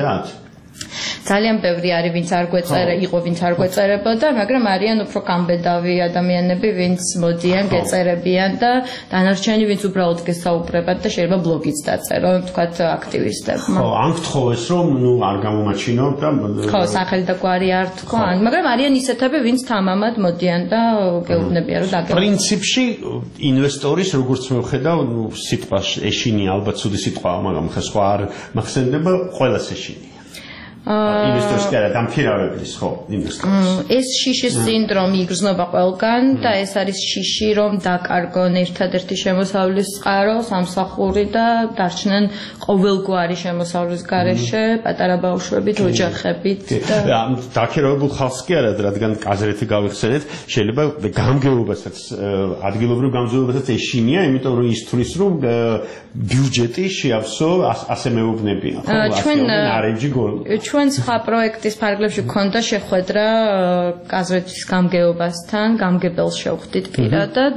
ძალიან ბევრი არის ვინც არ გვეწერა იყო ვინც არ გვეწერებოდა მაგრამ არიან უფრო გამბედავი ადამიანები ვინც მოდიან გეწერებიან და დანარჩენი ვინც უბრალოდ გესაუბრებათ და შეიძლება ბლოგიც დაწერონ თქვათ აქტივისტებმა ხო ან გთხოვეს რომ ნუ არ გამომაჩინოთ და ხო სახელი და გვარი არ თქვა მაგრამ არიან ისეთები ვინც თამამად მოდიან და გეუბნებიან რომ დაგეუბნებიან პრინციპში ინვესტორის როგორც მე ვხედავ ნუ სიტყვა ეშინია ალბათ ცუდი სიტყვაა მაგრამ ხა სხვა არ მახსენდება ყველას ეშინია ინვესტორს კი არა დამქირავებლის ხო ინვესტორს ეს შიშის სინდრომი იგრძნობა ყველგან და ეს არის შიში რომ დაკარგონ ერთადერთი შემოსავლის წყარო სამსახური და დარჩნენ ყოველგვარი შემოსავლის გარეშე პატარა ბავშვებით ოჯახებით და დაქირავებულ ხალხს კი არა რადგან კაზრეთი გავიხსენეთ შეიძლება გამგეობასაც ადგილობრივ გამგეობასაც ეშინია იმიტომ რომ ის თulis რომ ბიუჯეტი შეავსო ასე მეუბნებიან ხო ჩვენ არენჯი გოლ ჩვენ სხვა პროექტის ფარგლებში გქონდა შეხვედრა კაზრეთის გამგეობასთან, გამგებელს შევხვდით პირადად.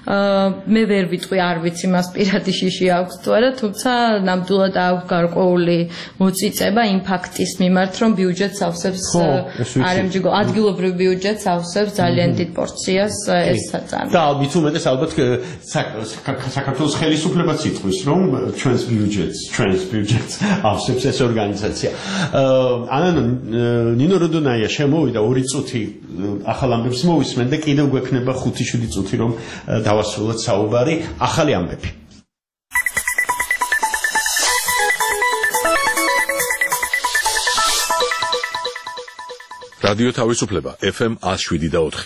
მე ვერ ვიტყვი, არ ვიცი მას პირადი შიში აქვს თუ არა, თუმცა ნამდვილად აქვს გარკვეული მოწიწება იმ ფაქტის მიმართ, რომ ბიუჯეტს ავსებს არემჯიგო ადგილობრივ ბიუჯეტს ავსებს ძალიან დიდ პორციას ეს საწარმო. და ალბათ უმეტეს ალბათ საქართველოს ხელისუფლებაც იტყვის, რომ ჩვენს ბიუჯეტს, ჩვენს ბიუჯეტს ავსებს ეს ორგანიზაცია. ანანო ნინო როდონაია შემოვიდა ორი წუთი ახალ ამბებს მოვისმენ და კიდევ გვექნება ხუთი შვიდი წუთი რომ დავასრულოთ საუბარი ახალი ამბები. რადიო თავისუფლება ეფ ემ one oh seven და four.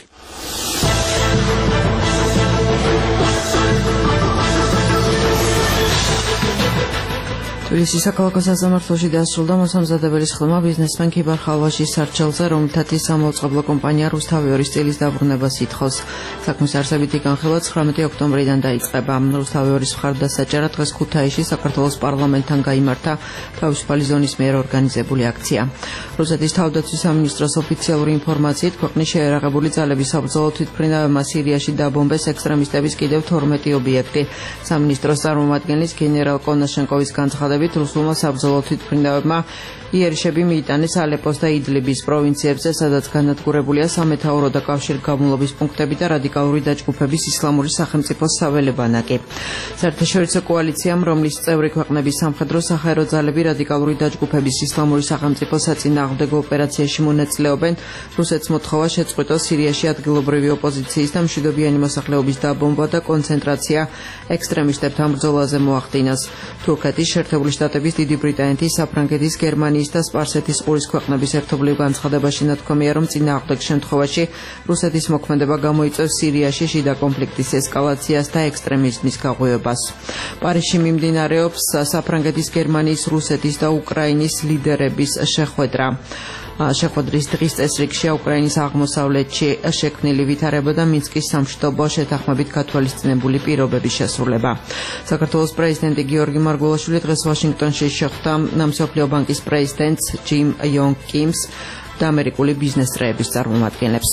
თბილისის საქალაქო სასამართლოში დასრულდა მოსამზადებელის ხილმა ბიზნესმენ ქიბარ ხალვაშის სარჩელზე, რომელთაც სამაუწყებლო კომპანია რუსთავი ორის წილის დაბრუნებას ითხოვს. საქმის არსებითი განხილვა ცხრამეტი ოქტომბრიდან დაიწყება. რუსთავი ორის მხარდასაჭერად დღეს ქუთაისში საქართველოს პარლამენტთან გაიმართა თავისუფალი ზონის მიერ ორგანიზებული აქცია. რუსეთის თავდაცვის სამინისტროს ოფიციალური ინფორმაციით, ქვეყნის შეერაღებული ძალების საბრძოლო თვითმფრინავებმა სირიაში დაბომბეს ექსტრემისტების კიდევ თორმეტი ობიექტი. სამინისტროს წარმომადგენლის გენერალ კონაშენკოვის განცხადებით, რუსულმა საბრძოლო თვითმფრინავებმა იერიშები მიიტანეს ალეპოს და იდლიბის პროვინციებზე, სადაც განადგურებულია სამეთაურო და კავშირგაბმულობის პუნქტები და რადიკალური დაჯგუფების ისლამური სახელმწიფოს საველე ბანაკი. საერთაშორისო კოალიციამ, რომლის წევრი ქვეყნების სამხედრო საჰაერო ძალები რადიკალური დაჯგუფების ისლამური სახელმწიფოს საწინააღმდეგო ოპერაციაში მონაწილეობენ, რუსეთს მოთხოვა შეწყვიტოს სირიაში ადგილობრივი ოპოზიციის და მშვიდობიანი მოსახლეობის დაბომბვა და კონცენტრაცია ექსტრემისტებთან ბრძოლაზე მოახდინოს. თურქეთის, შეერთებული შტატების, დიდი ბრიტანეთის, საფრანგეთის, გერმანიის და სპარსეთის ყურის ქვეყნების ერთობლივ განცხადებაში ნათქვამია, რომ წინააღმდეგ შემთხვევაში რუსეთის მოქმედება გამოიწვევს სირიაში შიდა კონფლიქტის ესკალაციას და ექსტრემიზმის გაღვივებას. პარიზში მიმდინარეობს საფრანგეთის, გერმანიის, რუსეთის და უკრაინის ლიდერების შეხვედრა. შეხვედრის დღის წესრიგშია უკრაინის აღმოსავლეთში შექმნილი ვითარება და მინსკის სამშვიდობო შეთანხმებით გათვალისწინებული პირობების შესრულება. საქართველოს პრეზიდენტი გიორგი მარგველაშვილი დღეს ვაშინგტონში შეხვდა მსოფლიო ბანკის პრეზიდენტს ჯიმ იონგ კიმს და ამერიკული ბიზნეს წრეების წარმომადგენლებს.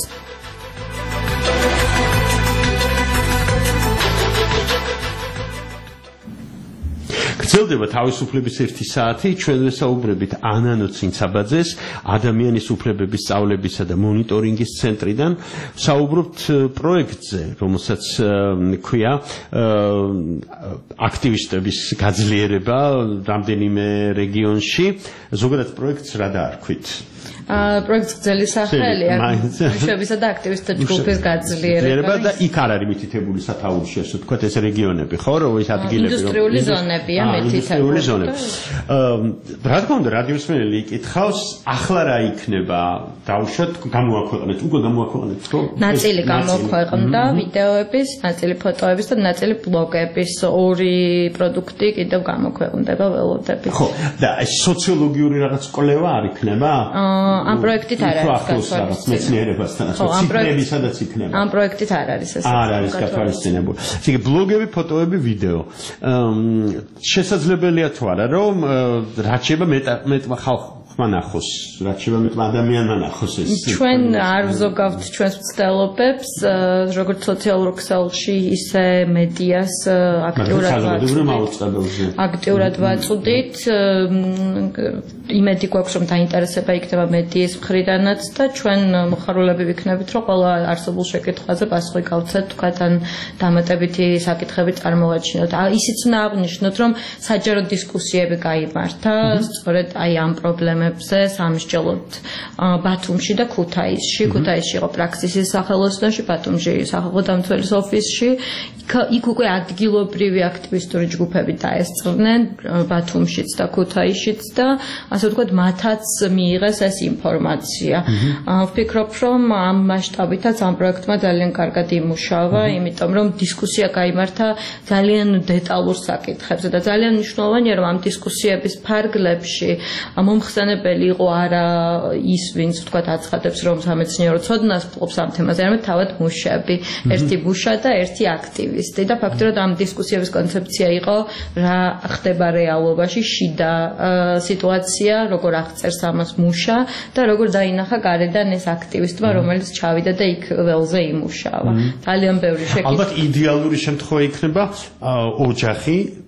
გრძელდება თავისუფლების ერთი საათი, ჩვენ ვესაუბრებით ანანო ცინცაბაძეს, ადამიანის უფლებების სწავლებისა და მონიტორინგის ცენტრიდან. საუბრობთ პროექტზე, რომელსაც ქვია აქტივისტების გაძლიერება რამდენიმე რეგიონში. ზოგადად პროექტს რა დაარქვით? პროექტს გრძელი სახელია მუშებისა და აქტივისტთა ჯგუფის გაძლიერება და იქ არ არის მითითებული სათაურში, ასე ვთქვათ, ეს რეგიონები, ხო, რომ ეს ადგილები, ინდუსტრიული ზონებია მითითებული. ინდუსტრიული ზონები. რა თქმა უნდა, რადიოსმენელი იკითხავს, ახლა რა იქნება? დავუშვათ, გამოაქვეყნეთ, უკვე გამოაქვეყნეთ, ხო? ნაწილი გამოაქვეყნდა ვიდეოების, ნაწილი ფოტოების და ნაწილი ბლოგების ორი პროდუქტი კიდევ გამოქვეყნდება ველოდებით. ხო, და ეს სოციოლოგიური რაღაც კვლევა არ იქნება? ამ პროექტით არ არის გათვალისწინებული. მეცნიერებასთან, ციფრები სადაც იქნება. ამ პროექტით არ არის ეს. არ არის გათვალისწინებული. ისე ბლოგები, ფოტოები, ვიდეო. შესაძლებელია თუ არა, რომ რაც შეიძლება მეტმა ხალხმა ნახოს, რაც შეიძლება მეტმა ადამიანმა ნახოს ეს. ჩვენ არ ვზოგავთ ჩვენს მცდელობებს, როგორც სოციალურ ქსელში, ისე მედიას აქტიურად ვაწვდით. აქტიურად ვაწვდით. იმედი გვაქვს, რომ დაინტერესება იქნება მედიის მხრიდანაც და ჩვენ მოხარულები ვიქნებით, რომ ყველა არსებულ შეკითხვაზე პასუხი გავცეთ, თქვათ ან დამატებითი საკითხები წარმოვაჩინოთ. ისიც უნდა აღნიშნოთ, რომ საჯარო დისკუსიები გაიმართა, სწორედ აი ამ პრობლემებზე სამსჯელოდ ბათუმში და ქუთაისში. ქუთაისში იყო პრაქსისის სახელოსნოში, ბათუმში სახალხო დამცველის ოფისში. იქ უკვე ადგილობრივი აქტივისტური ჯგუფები დაესწრნენ, ბათუმშიც და ქუთაისშიც და ასე ვთქვათ, მათაც მიიღეს ეს ინფორმაცია. ვფიქრობ, რომ ამ მასშტაბითაც ამ პროექტმა ძალიან კარგად იმუშავა, იმიტომ რომ დისკუსია გაიმართა ძალიან დეტალურ საკითხებზე და ძალიან მნიშვნელოვანია, რომ ამ დისკუსიების ფარგლებში მომხსენებელი იყო არა ის, ვინც ვთქვათ, აცხადებს, რომ სამეცნიერო ცოდნას ფლობს ამ თემაზე, არამედ თავად მუშები, ერთი მუშა და ერთი აქტივისტი და ფაქტობრივად ამ დისკუსიების კონცეფცია იყო რა ხდება რეალობაში, შიდა სიტუაცია, როგორ აღწერს ამას მუშა და როგორ დაინახა გარედან ეს აქტივისტმა, რომელიც ჩავიდა და იქ ველზე იმუშავა. ძალიან ბევრი შეკითხვა. ალბათ იდეალური შემთხვევა იქნება ოჯახი,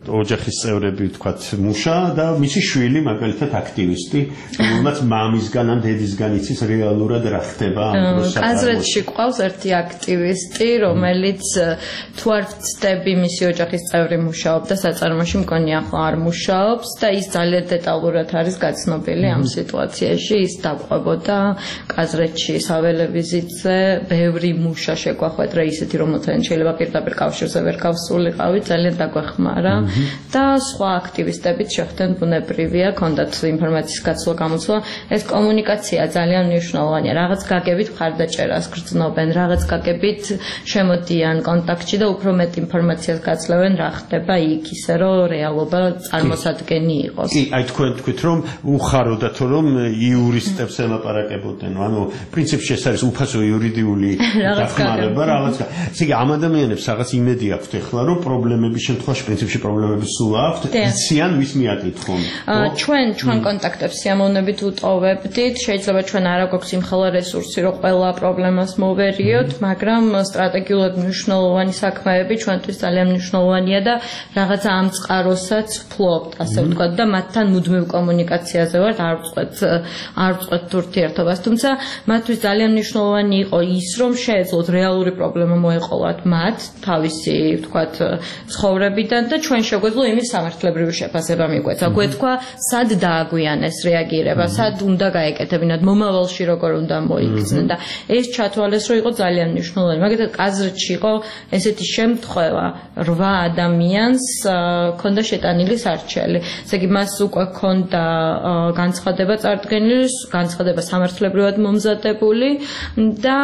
ოჯახის წევრები თქვათ მუშა და მისი შვილი მაგალითად აქტივისტი, რომელმაც მამისგან ან დედისგან იცის რეალურად რა ხდება ამ დროს. კაზრეთში ყავს ერთი აქტივისტი, რომელიც თუ არ ვცდები მისი ოჯახის წევრი მუშაობდა საწარმოში, მგონი ახლა არ მუშაობს და ის ძალიან დეტალურად არის გაცნობილი ამ სიტუაციაში. ის დაყვებოდა კაზრეთში საველე ვიზიტზე, ბევრი მუშა შეგვახვედრა ისეთი, რომელთან შეიძლება პირდაპირ კავშირზე ვერ გავსულიყავით, ძალიან დაგვეხმარა და სხვა აქტივისტებიც შეხვდნენ, ბუნებრივია, ქონდათ ინფორმაციის გაცვლა გამოცვლა. ეს კომუნიკაცია ძალიან მნიშვნელოვანია. რაღაც გაგებით მხარდაჭერას გრძნობენ, რაღაც გაგებით შემოდიან კონტაქტში და უფრო მეტ ინფორმაციას გაცლევენ რა ხდება იქ, ისე რომ რეალობა წარმოსადგენი იყოს. კი, აი თქვენ თქვით რომ უხაროდათ რომ იურისტებს ელაპარაკებოდნენ, ანუ პრინციპში ეს არის უფასო იურიდიული დახმარება რაღაცა. ესე იგი ამ ადამიანებს რაღაც იმედი აქვთ ახლა რომ პრობლემების შემთხვევაში პრინციპში პრობლემები სულ აქვთ, იციან ვის მიაკითხონ. ჩვენ ჩვენ კონტაქტებს სიამოვნებით უტოვებდით, შეიძლება ჩვენ არ აგვაქვს იმხელა რესურსი რომ ყველა პრობლემას მოვერიოთ, მაგრამ სტრატეგიულად მნიშვნელოვანი საქმეები ჩვენთვის ძალიან მნიშვნელოვანია და რაღაცა ამ წყაროსაც ვფლობთ, ასე ვთქვათ და მათთან მუდმივ კომუნიკაციაზე ვართ, არ ვწყვეთ არ ვწყვეთ ურთიერთობას, თუმცა მათთვის ძალიან მნიშვნელოვანი იყო ის, რომ შეეძლოთ რეალური პრობლემა მოეყოლათ მათ თავისი, ვთქვათ, ცხოვრებიდან და ჩვენ შეგვეძლო იმის სამართლებრივი შეფასება მიგვეცა. გვეთქვა, სად დააგვიანეს რეაგირება, სად უნდა გაეკეთებინათ, მომავალში როგორ უნდა მოიქცნენ და ეს ჩათვალეს, რომ იყო ძალიან მნიშვნელოვანი. მაგალითად, კაზრეთში იყო ესეთი შემთხვევა, რვა ადამიანს ქონდა შეტანილი სარჩელი. ესე იგი, მას უკვე ქონდა განცხადება წარდგენილი, განცხადება სამართლებრივად მომზადებული და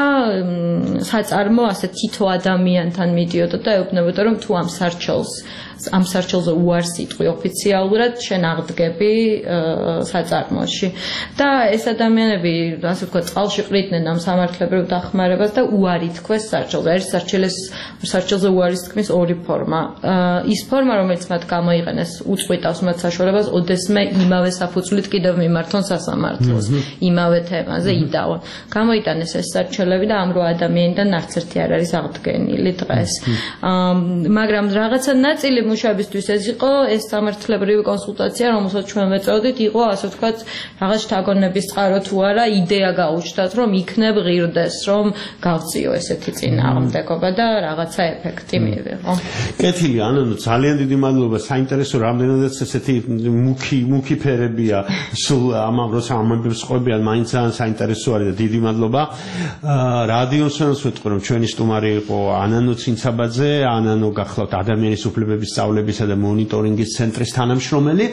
საწარმო ასე თითო ადამიანთან მიდიოდა და ეუბნებოდა, რომ თუ ამ სარჩელს ამ სარჩელზე უარს იტყვი ოფიციალურად, შენ აღდგები საწარმოში. და ეს ადამიანები, ასე ვთქვათ, წყალში ყრიდნენ ამ სამართლებრივ დახმარებას და უარი თქვეს სარჩელზე. არის სარჩელის სარჩელზე უარის თქმის ორი ფორმა. ის ფორმა, რომელიც მათ გამოიყენეს, უწყვიტავს მათ საშუალებას ოდესმე იმავე საფუძვლით კიდევ მიმართონ სასამართლოს, იმავე თემაზე იდაონ. გამოიტანეს ეს სარჩელები და ამ რვა ადამიანიდან არც ერთი არ არის აღდგენილი დღეს. მაგრამ რაღაცა ნაწილი მუშაებისთვის ეს იყო ეს სამართლებრივი კონსულტაცია, რომელსაც ჩვენ ვეწოდით, იყო ასე ვთქვათ, რაღაც შთაგონების წყარო თუ არა, იდეა გაუჩნდათ, რომ იქნებ ღირდეს, რომ გავწიო ესეთი წინააღმდეგობა და რაღაცა ეფექტი მივიღო. კეთილი, ანანო, ძალიან დიდი მადლობა, საინტერესო რამდენადაც ესეთი მუქი მუქი ფერებია, სულ ამამ როცა ამბებს ყვებიან, მაინც ძალიან საინტერესო არის და დიდი მადლობა. რადიოსანს ვეთქვი, რომ ჩვენი სტუმარი იყო ანანო ცინცაბაძე, ანანო გახლავთ ადამიანის უფლებების სწავლებისა და მონიტორინგის ცენტრის თანამშრომელი.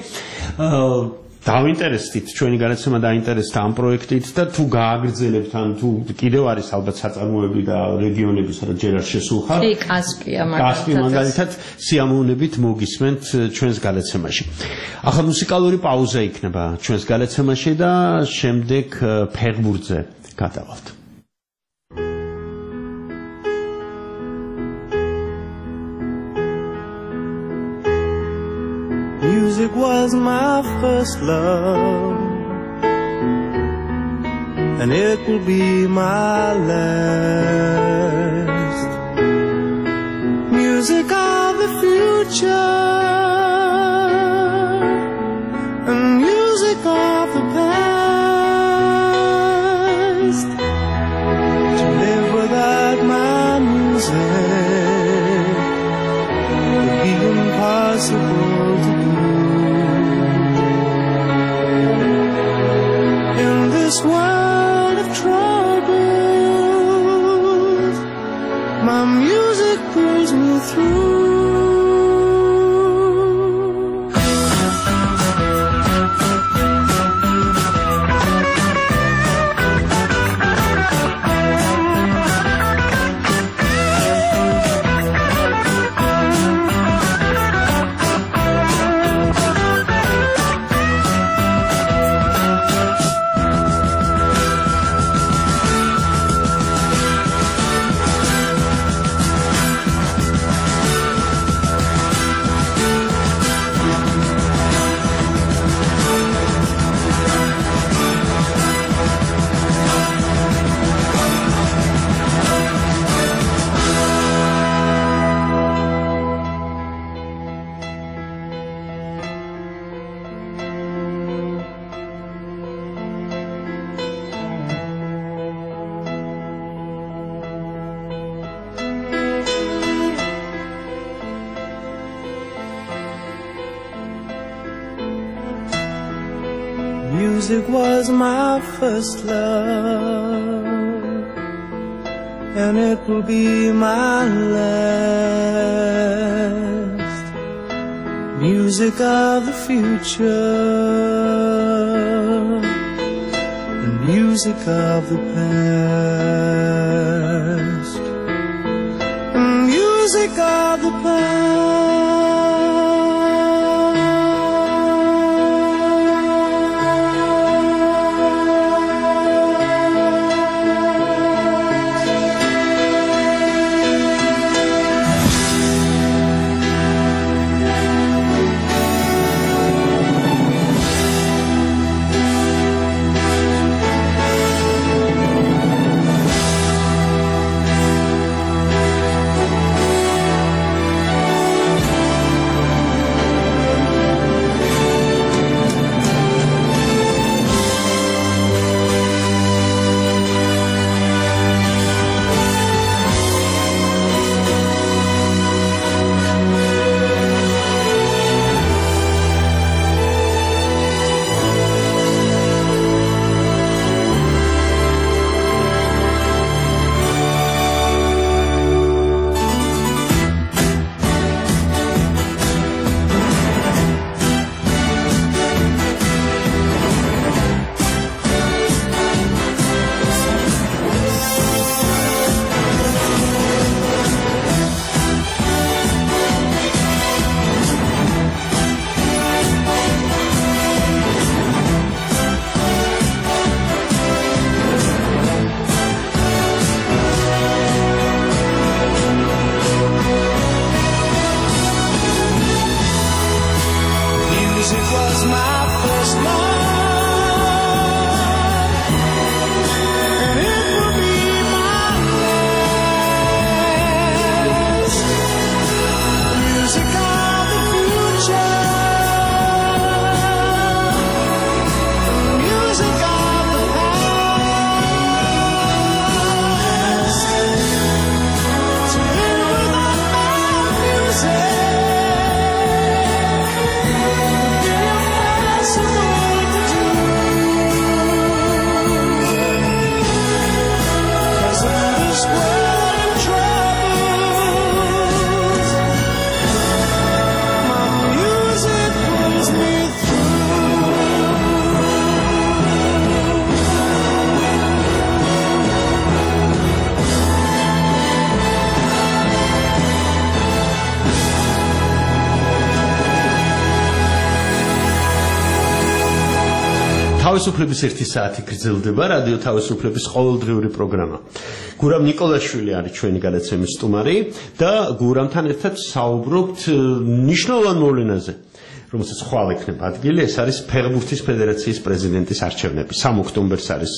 დავინტერესდით, ჩვენი განაცემა დაინტერესდა ამ პროექტით და თუ გააგრძელებთ ან თუ კიდევ არის ალბათ საწარმოები და რეგიონები, სადაც ჯერ არ შესულხარ. კი, კასპია მაგალითად. კასპია მაგალითად სიამოვნებით მოგისმენთ ჩვენს განაცემაში. ახლა მუსიკალური პაუზა იქნება ჩვენს განაცემაში და შემდეგ ფეხბურთზე გადავალთ. Music was my first love, and it will be my last. Music of the future, and music of the past. To live without my music would be impossible to do. This world of troubles, my music pulls me through. Music was my first love, and it will be my last. Music of the future, the music of the past, the music of the past. თავისუფლების ერთი საათი გრძელდება რადიო თავისუფლების ყოველდღიური პროგრამა. გურამ ნიკოლაშვილი არის ჩვენი გადაცემის სტუმარი და გურამთან ერთად საუბრობთ ნიშნულოვან მოვლენაზე, რომელსაც ხვალ ექნება ადგილი, ეს არის ფეხბურთის ფედერაციის პრეზიდენტის არჩევნები. სამი ოქტომბერს არის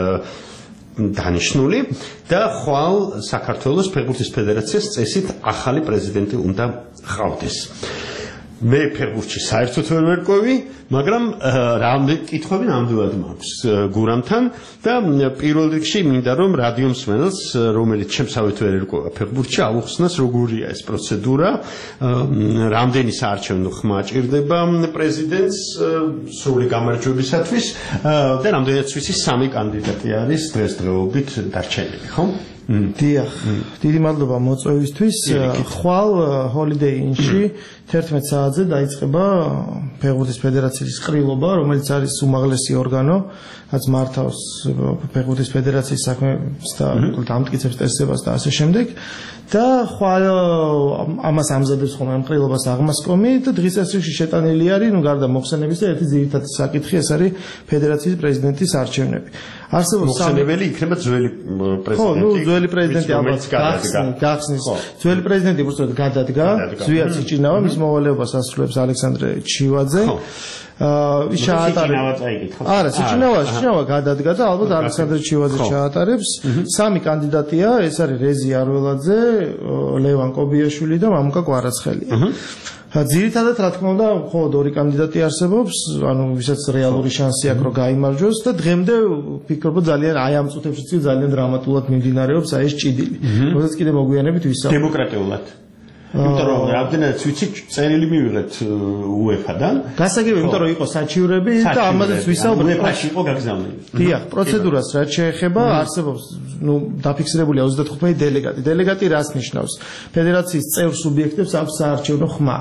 დანიშნული და ხვალ საქართველოს ფეხბურთის ფედერაციას წესით ახალი პრეზიდენტი უნდა ჰყავდეს. მე ფეხბურთში საერთოდ ვერ ვერკვევი, მაგრამ რამდენი კითხვები ნამდვილად მაქვს გურამთან და პირველ რიგში მინდა რომ რადიო მსმენელს, რომელიც შემსავით ვერ ერკვევა ფეხბურთში, აუხსნას როგორია ეს პროცედურა, რამდენი საარჩევნო ხმა ჭირდება პრეზიდენტს სრული გამარჯვებისათვის და რამდენიც ვიცი სამი კანდიდატი არის დღესდღეობით დარჩენილი, ხო? დიახ, დიდი მადლობა მოწვევისთვის. ხვალ ჰოლიდეი ინში თერთმეტ საათზე დაიწყება ფეხბურთის ფედერაციის ყრილობა, რომელიც არის უმაღლესი ორგანო, რაც მართავს ფეხბურთის ფედერაციის საქმეს და დამტკიცებს წესებას და ასე შემდეგ. და ხვალ ამას ამზადებს ხოლმე ამ ყრილობას აღმასკომი და დღის წესრიგში შეტანილი არის, ნუ გარდა მოხსენებისა, ერთი ძირითადი საკითხი, ეს არის ფედერაციის პრეზიდენტის არჩევნები. არსებობს მოხსენებელი იქნება ძველი პრეზიდენტი. ხო, ნუ ძველი პრეზიდენტი ალბათ გახსნის. ძველი პრეზიდენტი უბრალოდ გადადგა, ზვია სიჭინავა, მის მოვალეობას ასრულებს ალექსანდრე ჩივაძე. აა შეატარებს. არა, სიჭინავა, სიჭინავა გადადგა და ალბათ ალექსანდრე ჩივაძე შეატარებს. სამი კანდიდატია, ეს არის რეზი არველაძე, ლევან კობიაშვილი და მამუკა კვარაცხელია. ძირითადად რა თქმა უნდა, მხოლოდ ორი კანდიდატი არსებობს, ანუ ვისაც რეალური შანსი აქვს რომ გაიმარჯვოს და დღემდე ვფიქრობ რომ ძალიან აი ამ წუთებში ძალიან დრამატულად მიმდინარეობს აი ეს ჭიდილი. როდესაც კიდე მოგვიანებით ვისაუბრებთ დემოკრატიულად. იმიტომ რომ რამდენადაც ვიცი წერილი მივიღეთ უეფა-დან. გასაგებია, იმიტომ რომ იყო საჩივრები და ამაზეც ვისაუბრეთ. უეფა-ში იყო გაგზავნილი. დიახ, პროცედურას რაც შეეხება, არსებობს, ნუ დაფიქსირებულია ოცდათხუთმეტი დელეგატი. დელეგატი რას ნიშნავს? ფედერაციის წევრ სუბიექტებს აქვს საარჩევნო ხმა.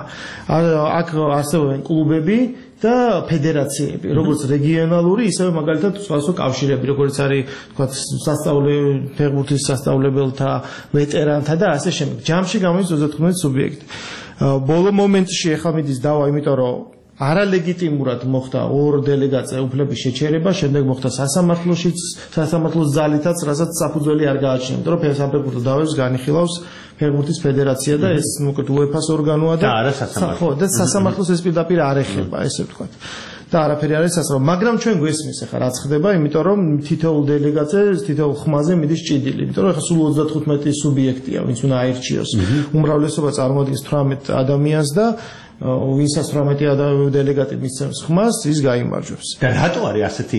აქ არსებობენ კლუბები და ფედერაციები, როგორც რეგიონალური, ისევე მაგალითად სხვადასხვა კავშირები, როგორც არის, თქვა, სასწავლებელი ფეხბურთის სასწავლებელთა, ვეტერანთა და ასე შემდეგ. ჯამში გამოდის ოცდათხუთმეტი სუბიექტი. ბოლო მომენტში ახლა მიდის დავა, იმიტომ რომ არალეგიტიმურად მოხდა ორ დელეგატზე უფლების შეჩერება, შემდეგ მოხდა სასამართლოშიც, სასამართლოს ძალითაც, რასაც საფუძველი არ გააჩნია, იმიტომ რომ საფეხბურთო დავებს განიხილავს ფეხბურთის ფედერაცია და ეს მოკლედ უეფას ორგანოა და არა სასამართლო. ხო, და სასამართლოს ეს პირდაპირ არ ეხება, ესე ვთქვათ. და არაფერი არის სასწავლო, მაგრამ ჩვენ გვესმის ახლა რაც ხდება, იმიტომ რომ თითოეულ დელეგატზე, თითოეულ ხმაზე მიდის ჭიდილი, იმიტომ რომ ახლა სულ ოცდათხუთმეტი სუბიექტია, ვინც უნდა აირჩიოს. უმრავლესობა წარმოადგენს თვრამეტ ადამიანს და ვინცაც თვრამეტი დელეგატი მისცემს ხმას, ის გაიმარჯვებს. და რატო არის ასეთი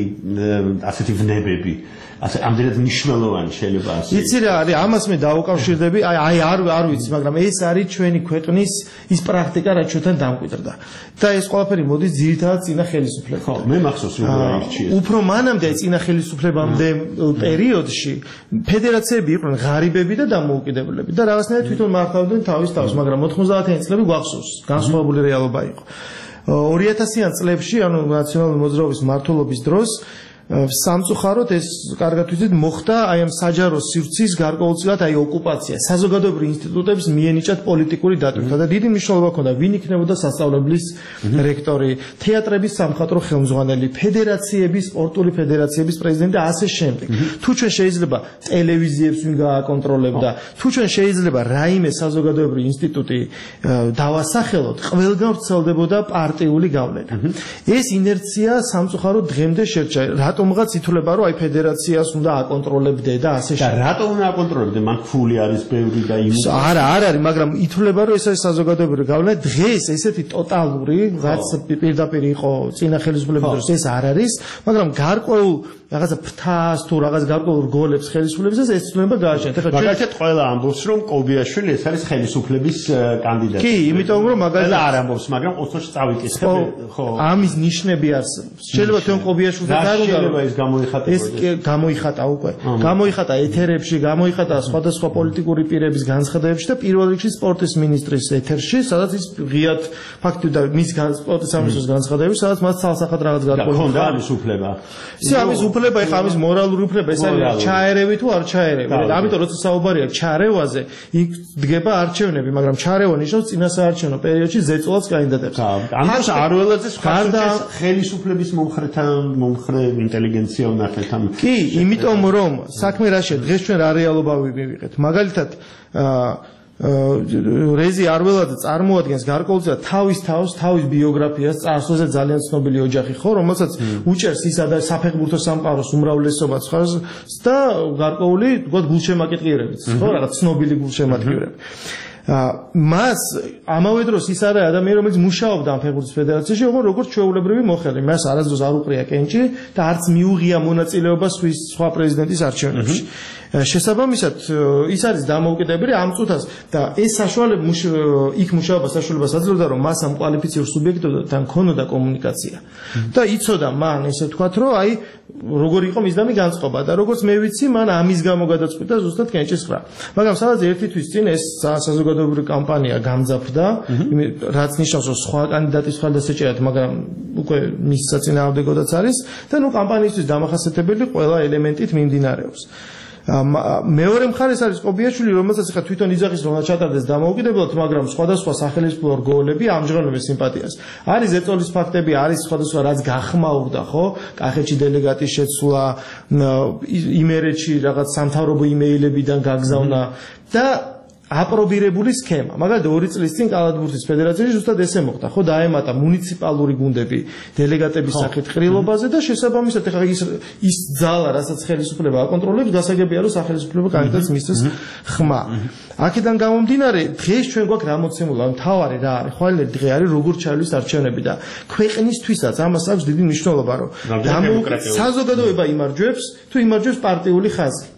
ასეთი ვნებები? ასე ამდენად მნიშვნელოვანი შეიძლება ასე. იცი რა არის, ამას მე დაუკავშირდები, აი აი არ არ ვიცი, მაგრამ ეს არის ჩვენი ქვეყნის ის პრაქტიკა, რაც ჩვენთან დამკვიდრდა. და ეს ყველაფერი მოდის ძირითადად წინა ხელისუფლებიდან. ხო, მე მახსოვს რომ აირჩიეს. უფრო მანამდე წინა ხელისუფლებამდე პერიოდში ფედერაციები იყვნენ ღარიბები და დამოუკიდებლები და რაღაცნაირად თვითონ მართავდნენ თავის თავს, მაგრამ ოთხმოცდაათიანი წლები გვახსოვს, განსხვავებული რეალობა იყო. ორი ათასიან წლებში, ანუ ნაციონალური მოძრაობის მმართველობის დროს სამწუხაროდ ეს კარგად ვიცით მოხდა აი ამ საჯარო სივრცის გარკვეულწილად აი ოკუპაცია საზოგადოებრივი ინსტიტუტების მიენიჭათ პოლიტიკური დატვირთვა და დიდი მნიშვნელობა ჰქონდა ვინ იქნებოდა სასწავლებლის რექტორი, თეატრების სამხატვრო ხელმძღვანელი, ფედერაციების, სპორტული ფედერაციების პრეზიდენტი და ასე შემდეგ. თუ ჩვენ შეიძლება ტელევიზიებს ვინ გააკონტროლებდა, თუ ჩვენ შეიძლება რაიმე საზოგადოებრივი ინსტიტუტი დავასახელოთ, ყველგან ვრცელდებოდა პარტიული გავლენა. ეს ინერცია სამწუხაროდ დღემდე შერჩა. რატომღაც ითვლება რომ აი ფედერაციას უნდა აკონტროლებდე და ასე შემდეგ. და რატომ უნდა აკონტროლებდე? მან ფული არის ბევრი და იმ არა, არ არის, მაგრამ ითვლება რომ ეს არის საზოგადოებრივი გავლენა. დღეს ესეთი ტოტალური, რაც პირდაპირ იყო წინა ხელისუფლების დროს, ეს არ არის, მაგრამ გარკვეულ რაღაცა ფრთას თუ რაღაც გარკვეულ რგოლებს ხელისუფლებისას ეს ცნობა გააჩნიათ. ეხლა მაგალითად ყველა ამბობს რომ კობიაშვილი ეს არის ხელისუფლების კანდიდატი. კი, იმიტომ რომ მაგალითად არ ამბობს, მაგრამ ოცდაოთხში წავიკითხე, ხო. ამის ნიშნები არსებობს. შეიძლება თვითონ კობიაშვილთან არ უნდა შეიძლება ეს გამოიხატა. ეს გამოიხატა უკვე. გამოიხატა ეთერებში, გამოიხატა სხვადასხვა პოლიტიკური პირების განცხადებებში და პირველ რიგში სპორტის მინისტრის ეთერში, სადაც ის ღიად ფაქტია მის სპორტის სამინისტროს განცხადებებში, სადაც მას ცალსახად რაღაც გარკვეული ჰქონდა ამის უფლება. ისე ამის უფლება, ეხლა ამის მორალური უფლება, ეს არის ჩაერევი თუ არ ჩაერევი. ამიტომ როცა საუბარია ჩარევაზე, იქ დგება არჩევნები, მაგრამ ჩარევა ნიშნავს წინასაარჩევნო პერიოდში ზეწოლას კანდიდატებს. ამას არ ველაძე სხვა ხელისუფლების მომხრეთან მომხრე ინტელიგენცია უნახეთ ამ. კი, იმიტომ რომ საქმე რაშია, დღეს ჩვენ რა რეალობა მივიღეთ. მაგალითად, რეზი არველაძე წარმოადგენს გარკვეულწილად თავის თავს, თავის ბიოგრაფიას, წარსულზე ძალიან ცნობილი ოჯახი ხო, რომელსაც უჭერს ისა და საფეხბურთო სამყაროს უმრავლესობას ხარს და გარკვეული, თქვათ, გულშემატკივრებიც, ხო, რაღაც ცნობილი გულშემატკივრები. მას ამავე დროს ის არის ადამიანი, რომელიც მუშაობდა ამ ფეხბურთის ფედერაციაში, ოღონდ როგორც ჩვეულებრივი მოხელე. მას არასდროს არ უყრია კენჭი და არც მიუღია მონაწილეობა სხვა პრეზიდენტის არჩევნებში. შესაბამისად, ის არის დამოუკიდებელი ამ წუთას და ეს საშუალება იქ მუშაობა საშუალებას აძლევდა, რომ მას ამ კვალიფიციურ სუბიექტთან ქონოდა კომუნიკაცია. და იცოდა მან, ესე ვთქვათ, რომ აი როგორ იყო მისდამი განწყობა და როგორც მე ვიცი, მან ამის გამო გადაწყვიტა ზუსტად კენჭის ხრა. მაგრამ სადაც ერთი თვის წინ ეს საზოგადოებრივი კამპანია გამძაფრდა, რაც ნიშნავს, რომ სხვა კანდიდატის ხალხასეჭერად, მაგრამ უკვე მის საწინააღმდეგოდაც არის და ნუ კამპანიისთვის დამახასიათებელი ყველა ელემენტით მიმდინარეობს. მეორე მხარეს არის ყობიაშვილი, რომელსაც ახლა თვითონ იძახის რომ ჩატარდეს დამოუკიდებლად, მაგრამ სხვადასხვა სახელმწიფო რგოლები ამჟღავნებენ სიმპათიას. არის ზეწოლის ფაქტები, არის სხვადასხვა რაც გახმაურდა, ხო? კახეთში დელეგატის შეცვლა, იმერეთში რაღაც სამთავრობო იმეილებიდან გაგზავნა და აპრობირებული სქემა. მაგალითად, ორი წლის წინ კალათბურთის ფედერაციაში ზუსტად ესე მოხდა, ხო, დაემატა მუნიციპალური გუნდები დელეგატების სახით ყრილობაზე და შესაბამისად ეხლა ის ის ძალა, რასაც ხელისუფლება აკონტროლებს, გასაგებია, რომ სახელმწიფო კანდიდატს მისცეს ხმა. აქედან გამომდინარე, დღეს ჩვენ გვაქვს რა მოცემულა, მთავარი რა არის, ხვალინელი დღე არის, როგორ ჩაივლის არჩევნები და ქვეყნისთვისაც ამას აქვს დიდი მნიშვნელობა, რომ საზოგადოება იმარჯვებს, თუ იმარჯვებს პარტიული ხაზი.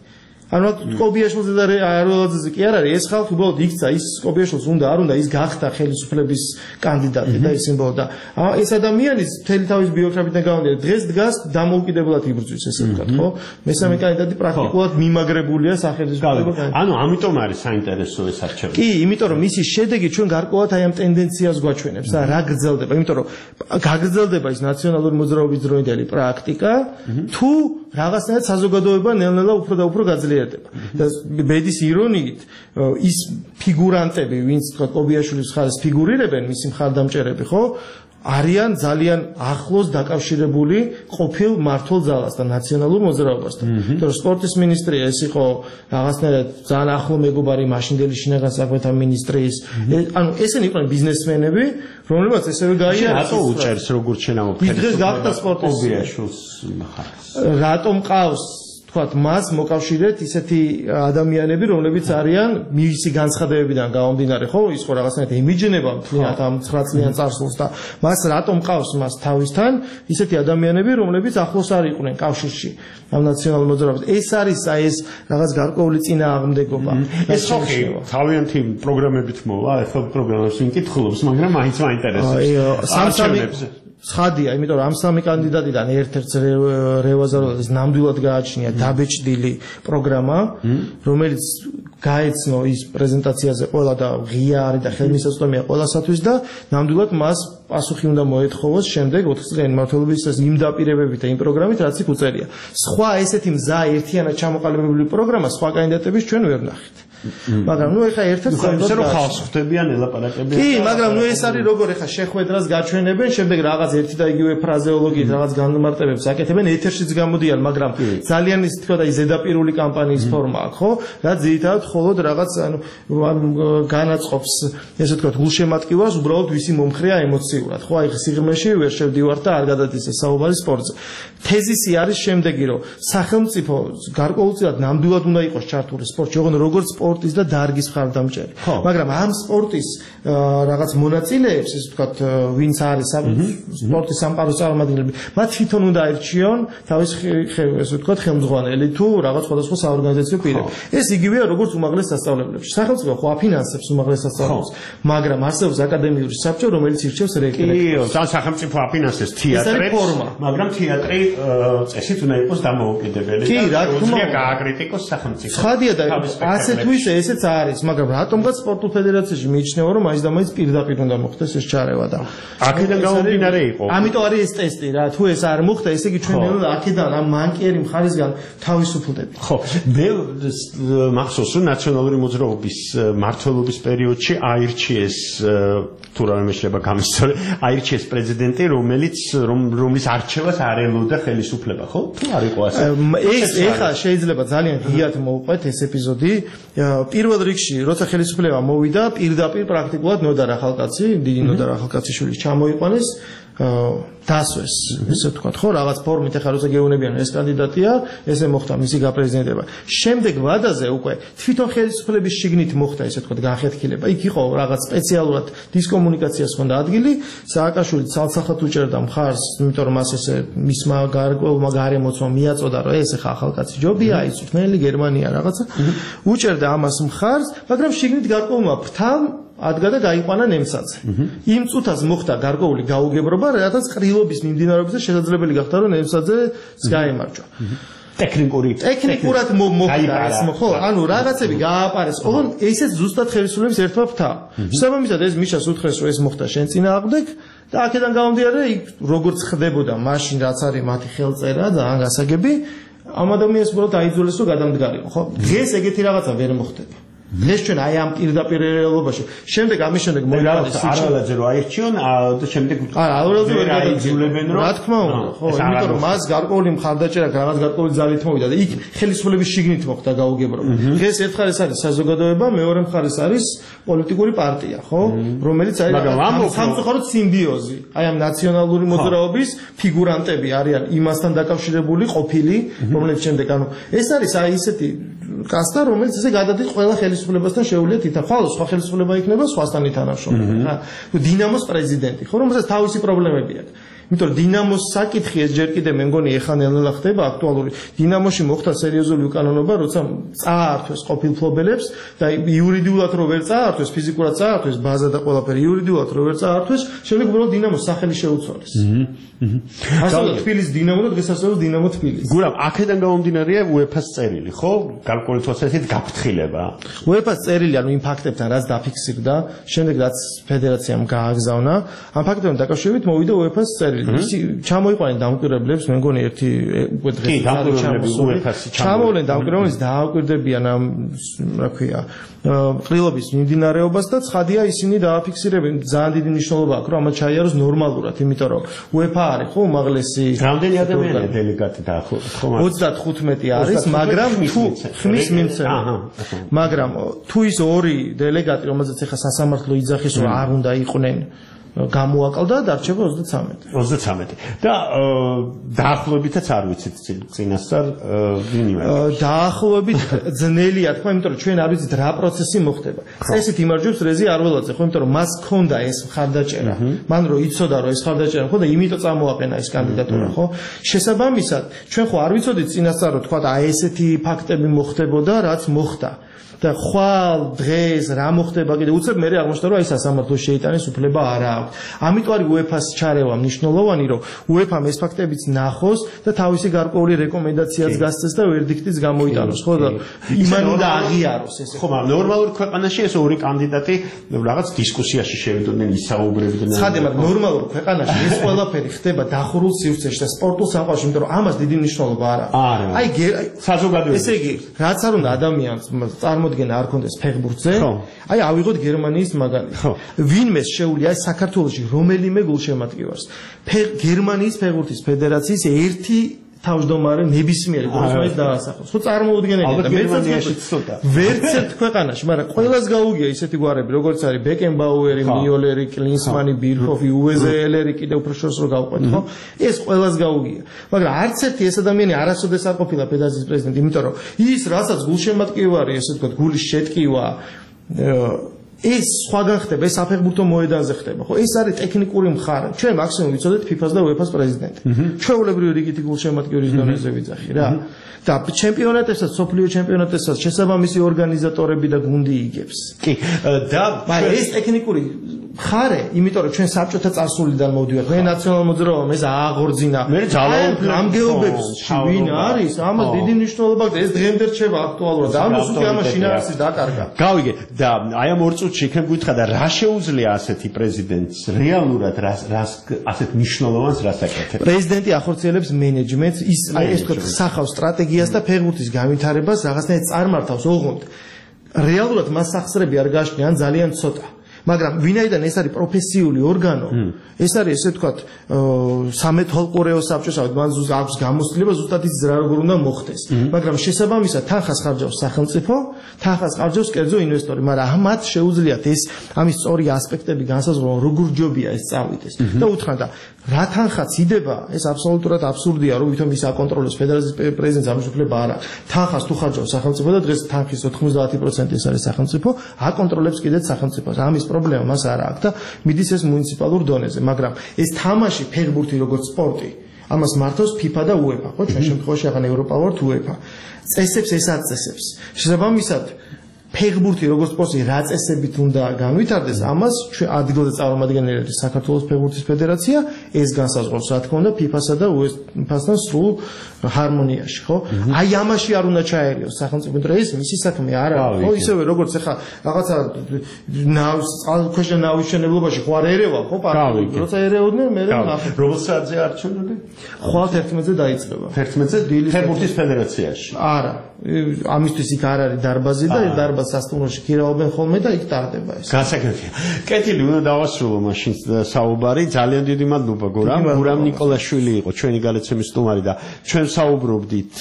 ანუ კობიაშვილზე და არველაძეზე კი არ არის ეს ხალხი უბრალოდ იქცა ის კობიაშვილს უნდა არ უნდა ის გახდა ხელისუფლების კანდიდატი და ის სიმბოლო და ეს ადამიანი მთელი თავის ბიოგრაფიიდან გამომდინარე დღეს დგას დამოუკიდებლად იბრძვის ესე ვთქვათ ხო მესამე კანდიდატი პრაქტიკულად მიმაგრებულია სახელმწიფო ანუ ამიტომ არის საინტერესო ეს არჩევანი კი იმიტომ რომ მისი შედეგი ჩვენ გარკვეულად აი ამ ტენდენციას გვაჩვენებს და რა გრძელდება იმიტომ რომ გაგრძელდება ის ნაციონალური მოძრაობის დროინდელი პრაქტიკა თუ რაღაცნაირად საზოგადოება ნელ-ნელა უფრო და უფრო გაძლიერდება და ბედის ირონიით ის ფიგურანტები ვინც თქვა კობიაშვილის ხარეს ფიგურირებენ მისი მხარდამჭერები ხო არიან ძალიან ახლოს დაკავშირებული ყოფილ მართლ ძალასთან ნაციონალურ მოძრაობასთან. იმიტომ რომ სპორტის მინისტრია ეს იყო რაღაცნაირად ძალიან ახლო მეგობარი მაშინდელი შინაგან საქმეთა მინისტრის ანუ ესენი იყვნენ ბიზნესმენები რომლებიც ესევე გაიარეს რატო უჭერს როგორც შენ ამოფხერებს დღეს გახდა სპორტის კობიაშვილს მხარეს რატომ ყავს თქვათ მას მოკავშირეთ ისეთი ადამიანები რომლებიც არიან მისი განცხადებებიდან გამომდინარე ხო ის ხო რაღაცნაირად იმიჯნება მთლიანად ამ ცხრა წლიან წარსულს და მას რატომ ყავს მას თავისთან ისეთი ადამიანები რომლებიც ახლოს არ იყვნენ კავშირში ამ ნაციონალურ მოძრაობას ეს არის აი ეს რაღაც გარკვეული წინააღმდეგობა ეს ხოხი თავიანთი პროგრამებით მოვა ახლა პროგრამებს ვინკითხულობს მაგრამ მაინც მაინტერესებს სამსამი ცხადია, იმიტომ რომ ამ სამი კანდიდატიდან ერთ-ერთს რევაზაროდეს ნამდვილად გააჩნია დაბეჭდილი პროგრამა, რომელიც გაეცნო ის პრეზენტაციაზე ყველა და ღია არის და ხელმისაწვდომია ყველასათვის და ნამდვილად მას პასუხი უნდა მოეთხოვოს შემდეგ ოთხ წლიანი მმართველობის იმ დაპირებებით და იმ პროგრამით, რაც იქ უწერია. სხვა ესეთი მზა ერთიანად ჩამოყალიბებული პროგრამა სხვა კანდიდატების ჩვენ ვერ ვნახეთ. მაგრამ ნუ ეხა ერთ-ერთ ისე რომ ხალხს ხვდებიან ელაპარაკებიან. კი, მაგრამ ნუ ეს არის როგორ ეხა შეხვედრას გაჩვენებენ, შემდეგ რაღაც ერთი და იგივე ფრაზეოლოგიით რაღაც განმარტებებს აკეთებენ, ეთერშიც გამოდიან, მაგრამ ძალიან ის თქვა და ის ზედაპირული კამპანიის ფორმა აქვს, ხო? რაც ძირითადად მხოლოდ რაღაც ანუ განაწყობს, ესე ვთქვათ, გულშემატკივარს უბრალოდ ვისი მომხრეა ემოციურად, ხო? აი სიღრმეში ვერ შევდივართ და არ გადადისეს საუბარი სპორტზე. თეზისი არის შემდეგი, რომ სახელმწიფო გარკვეულწილად ნამდვილად უნდა იყოს ჩართული სპორტში, ოღონდ როგორც სპორტის და დარგის მხარდამჭერი. მაგრამ ამ სპორტის რაღაც მონაწილეებს, ესე ვთქვათ, ვინც არის სპორტის სამყაროს წარმომადგენლები, მათ თვითონ უნდა აირჩიონ თავის ესე ვთქვათ, ხელმძღვანელი თუ რაღაც სხვადასხვა საორგანიზაციო პირები. ეს იგივეა როგორც უმაღლეს სასწავლებლებში. სახელმწიფო ხო აფინანსებს უმაღლეს სასწავლებლებს, მაგრამ არსებობს აკადემიური საბჭო, რომელიც ირჩევს რექტორებს. კი, თან სახელმწიფო აფინანსებს თეატრებს, მაგრამ თეატრი წესით უნდა იყოს დამოუკიდებელი. კი, რა თქმა უნდა, გააკრიტიკოს სახელმწიფო. ხადია და ასე თუ ისე ესეც არის, მაგრამ რატომღაც სპორტულ ფედერაციაში მიიჩნევა, რომ მაინც და მაინც პირდაპირ უნდა მოხდეს ეს ჩარევა და აქედან გამომდინარე იყო. ამიტომ არის ეს ტესტი რა, თუ ეს არ მოხდა, ესე იგი ჩვენ ნელ აქედან ამ მანკიერი მხარისგან თავისუფლდებით. ხო, მე მახსოვს, რომ ნაციონალური მოძრაობის მმართველობის პერიოდში აირჩიეს თუ რამე შეიძლება გამისწორე, აირჩიეს პრეზიდენტი, რომელიც რომლის არჩევას არ ელოდა ხელისუფლება, ხო? თუ არ იყო ასე. ეს ეხა შეიძლება ძალიან ღიად მოვყვეთ ეს ეპიზოდი. პირველ რიგში, როცა ხელისუფლება მოვიდა, პირდაპირ პრაქტიკულად ნოდარ ახალკაცი, დიდი ნოდარ ახალკაციშვილი ჩამოიყვანეს, დასვეს, ესე ვთქვათ, ხო, რაღაც ფორმით ახლა როცა გეუბნებიან ეს კანდიდატია, ესე მოხდა მისი გაპრეზიდენტება. შემდეგ ვადაზე უკვე თვითონ ხელისუფლების შიგნით მოხდა ესე ვთქვათ განხეთქილება. იქ იყო რაღაც სპეციალურად დისკომუნიკაციას ხონდა ადგილი, სააკაშვილი ცალსახად უჭერდა მხარს, იმიტომ რომ მას ესე მისმა გარკვეულმა გარემოცმა მიაწოდა, რომ ეს ახლა ახალკაცი ჯობია, ის თმელი გერმანია რაღაცა. უჭერდა ამას მხარს, მაგრამ შიგნით გარკვეულმა ფრთამ ადგა და გაიყვანა ნემსაძე. იმ წუთას მოხდა გარკვეული გაუგებრობა, რადგან ყრილობის მიმდინარეობაზე შესაძლებელი გახდა, რომ ნემსაძეს გაემარჯვა. ტექნიკური ტექნიკურად მოხდა ეს, ხო? ანუ რაღაცები გააყარეს. ოღონდ ესეც ზუსტად ხელისუფლების ერთმა ფრთა. შესაბამისად ეს მიშას უთხრეს, რომ ეს მოხდა შენ წინააღმდეგ და აქედან გამომდინარე, იქ როგორც ხდებოდა მაშინ რაც არის მათი ხელწერა და ან გასაგები, ამ ადამიანს უბრალოდ აიძულეს, რომ გადამდგარიყო, ხო? დღეს ეგეთი რაღაცა ვერ მოხდება. დღეს ჩვენ აი ამ პირდაპირ რეალობაში შემდეგ ამის შემდეგ მოიყვანეს არალაძე რო აირჩიონ და შემდეგ არა არალაძე ვერ აიძულებენ რომ რა თქმა უნდა ხო იმიტომ რომ მას გარკვეული მხარდაჭერა რაღაც გარკვეული ძალით მოვიდა და იქ ხელისუფლების შიგნით მოხდა გაუგებრობა დღეს ერთ მხარეს არის საზოგადოება მეორე მხარეს არის პოლიტიკური პარტია ხო რომელიც არის სამწუხაროდ სიმბიოზი აი ამ ნაციონალური მოძრაობის ფიგურანტები არიან იმასთან დაკავშირებული ყოფილი რომელიც შემდეგ ანუ ეს არის აი ისეთი კასტა რომელიც ესე გადადის ყველა ხელისუფლებასთან შეუძლიათ ითანხმოს. ხოლო სხვა ხელისუფლება იქნება სხვასთან ითანხმოს. რა, დინამოს პრეზიდენტი, ხო, რომელსაც თავისი პრობლემები აქვს. იმიტომ რომ დინამოს საკითხი ეს ჯერ კიდე მე მგონი ეხა ნელ-ნელა ხდება აქტუალური. დინამოში მოხდა სერიოზული უკანონობა, როცა წაართვეს ყოფილ ფლობელებს და იურიდიულად რო ვერ წაართვეს, ფიზიკურად წაართვეს, ბაზა და ყველაფერი იურიდიულად რო ვერ წაართვეს, შემდეგ უბრალოდ დინამოს სახელი შეუცვალეს. ასე თბილისის დინამო და დღესასწაულს დინამო თბილისი. გურამ, აქედან გამომდინარეა უეფას წერილი, ხო? გარკვეული თვალსაზრისით გაფრთხილება. უეფას წერილი, ანუ იმ ფაქტებთან რაც დაფიქსირდა, შემდეგ რაც ფედერაციამ გააგზავნა, ამ ფაქტებთან დაკავშირებით მოვიდა უეფას წერილი. ისი ჩამოიყვანენ დამკვირვებლებს, მე მგონი ერთი უკვე დღეს ჩამოვლენ დამკვირვებლებს დააკვირდებიან ამ რა ქვია ყრილობის მიმდინარეობას და ცხადია ისინი დააფიქსირებენ ძალიან დიდი მნიშვნელობა აქვს რომ ამას ჩაიაროს ნორმალურად, იმიტომ რომ უეფა არის ხო უმაღლესი რამდენი ადამიანია დელეგატი დაახლოებით ხო ოცდათხუთმეტი არის, მაგრამ თუ ხმის მიმცემი მაგრამ თუ ის ორი დელეგატი რომელზეც ახლა სასამართლო იძახის რომ არ უნდა იყვნენ გამოაკლდა და დარჩება ოცდაცამეტი. ოცდაცამეტი. და დაახლოებითაც არ ვიცით წინასწარ ვინ იმედა. დაახლოებით ძნელია თქვა, იმიტომ რომ ჩვენ არ ვიცით რა პროცესი მოხდება. წესით იმარჯვებს რეზი არველაძე, ხო, იმიტომ რომ მას ჰქონდა ეს მხარდაჭერა. მან რო იცოდა რომ ეს მხარდაჭერა ხო და იმიტომ წამოაყენა ეს კანდიდატურა, ხო? შესაბამისად, ჩვენ ხო არ ვიცოდით წინასწარ რომ თქვა აი ესეთი ფაქტები მოხდებოდა, რაც მოხდა. და ხვალ დღეს რა მოხდება კიდე უცებ მე აღმოჩნდა რომ აი სასამართლოს შეიტანეს უფლება არა აქვს. ამიტომ არის უეფას ჩარევა მნიშვნელოვანი რომ უეფამ ეს ფაქტებიც ნახოს და თავისი გარკვეული რეკომენდაციაც გასცეს და ვერდიქტიც გამოიტანოს, ხო და იმან უნდა აღიაროს ეს. ხო, მაგრამ ნორმალურ ქვეყანაში ეს ორი კანდიდატი რაღაც დისკუსიაში შევიდოდნენ, ისაუბრებდნენ. ცხადია, მაგრამ ნორმალურ ქვეყანაში ეს ყველაფერი ხდება დახურულ სივრცეში და სპორტულ სამყაროში, იმიტომ რომ ამას დიდი მნიშვნელობა არ აქვს. აი საზოგადოება. ესე იგი, რაც არ უნდა ადამიანს წარმოდგენა არ კონდეს ფეხბურთზე, აი ავიღოთ გერმანიის მაგალითი. ვინმეს შეუძლია საქართველოში რომელიმე გულშემატკივარს გერმანიის ფეხბურთის ფედერაციის ერთი თავმჯდომარე ნებისმიერი გულშემატკივრის დაასახოს. ხო წარმოუდგენელია და გერმანიაში ცოტა. ვერც ერთ ქვეყანაში, მაგრამ ყველას გაუგია ისეთი გვარები, როგორც არის ბეკენბაუერი, მიოლერი, კლინსმანი, ბირჰოფი, უეზელერი, კიდევ უფრო შორს რო გავყვეთ, ხო? ეს ყველას გაუგია. მაგრამ არც ერთი ეს ადამიანი არასოდეს არ ყოფილა ფედერაციის პრეზიდენტი, იმიტომ რომ ის რასაც გულშემატკივარი, ესე ვთქვათ, გულის შეტკივა ეს სხვაგან ხდება, ეს საფეხბურთო მოედანზე ხდება, ხო? ეს არის ტექნიკური მხარე. ჩვენ მაქსიმუმ ვიცოდეთ ფიფას და უეფას პრეზიდენტი. ჩვეულებრივი რიგითი გულშემატკივრის დონეზე ვიძახი რა. და ჩემპიონატებსაც, სოფლიო ჩემპიონატებსაც შესაბამისი ორგანიზატორები და გუნდი იგებს. კი, და მაგრამ ეს ტექნიკური მხარე, იმიტომ რომ ჩვენ საბჭოთა წარსულიდან მოვდივართ, მე ნაციონალურ მოძრაობამ ეს ააღორძინა. მე ძალაუფლება გამგეობებს ვინ არის? ამას დიდი მნიშვნელობა აქვს. ეს დღემდე რჩება აქტუალურად. ამას უკვე ამას შინაარსი დაკარგა. გავიგე და აი ამ ორ წუთში იქნებ გითხრა და რა შეუძლია ასეთი პრეზიდენტს რეალურად რას რას ასეთ მნიშვნელოვანს რას აკეთებს? პრეზიდენტი ახორციელებს მენეჯმენტს, ის აი ეს თქო სახავს სტრატეგიას და ფეხბურთის განვითარებას რაღაცნაირად წარმართავს ოღონდ. რეალურად მას სახსრები არ გააჩნია ან ძალიან ცოტა. მაგრამ ვინაიდან ეს არის პროფესიული ორგანო, ეს არის ესე ვთქვათ სამეთვალყურეო საბჭოს, მან აქვს გამოცდილება ზუსტად ის რა როგორ უნდა მოხდეს. მაგრამ შესაბამისად თანხას ხარჯავს სახელმწიფო, თანხას ხარჯავს კერძო ინვესტორი, მაგრამ ამათ შეუძლიათ ეს ამის სწორი ასპექტები განსაზღვრო, როგორ ჯობია ეს წავიდეს. და უთხრა და რა თანხაც იდება, ეს აბსოლუტურად აბსურდია, რომ ვითომ ის აკონტროლოს ფედერაციის პრეზიდენტს ამის უფლება არ აქვს. თანხას თუ ხარჯავს სახელმწიფო და დღეს თანხის ოთხმოცდაათი პროცენტი ეს არის სახელმწიფო, აკონტროლებს კიდეც სახელმწიფოს. ამის პრობლემა მას არ აქვს და მიდის ეს მუნიციპალურ დონეზე, მაგრამ ეს თამაში ფეხბურთი როგორც სპორტი, ამას მართავს ფიფა და უეფა, ხო? ჩვენ შემთხვევაში აღარ ევროპა ვართ, უეფა. წესებს ეს აწესებს. შესაბამისად ფეხბურთი როგორც სპორტი რა წესებით უნდა განვითარდეს, ამას ჩვენ ადგილზე წარმომადგენელი არის საქართველოს ფეხბურთის ფედერაცია, ეს განსაზღვრავს რა თქმა უნდა ფიფასა და უეფასთან სრულ ჰარმონიაში, ხო? აი ამაში არ უნდა ჩაერიოს სახელმწიფო, მაგრამ ეს მისი საქმე არ არის, ხო? ისევე როგორც ახლა რაღაცა ნავის წყალქვეშა ნავის მშენებლობაში ხო არ ერევა, ხო, პარტიები, როცა ერეოდნენ, მე ნახე. როგორ საათზე არჩევნები? ხვალ ერთმეტზე დაიწყება. ერთმეტზე ფეხბურთის ფედერაციაში. არა, ამისთვის იქ არ არის დარბაზი და ეს დარბაზი სასტუმროში ქირაობენ ხოლმე და იქ ტარდება ეს. გასაგებია. კეთილი, უნდა დავასრულო მაშინ საუბარი. ძალიან დიდი მადლობა გურამ. გურამ ნიკოლაშვილი იყო ჩვენი გადაცემის სტუმარი და ჩვენ საუბრობდით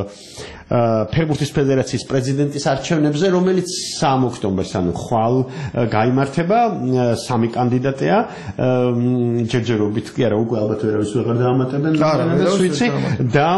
ფეხბურთის ფედერაციის პრეზიდენტის არჩევნებზე, რომელიც სამი ოქტომბერს, ანუ ხვალ გაიმართება, სამი კანდიდატია. ჯერჯერობით კი არა, უკვე ალბათ ვერავის ვეღარ დაამატებენ და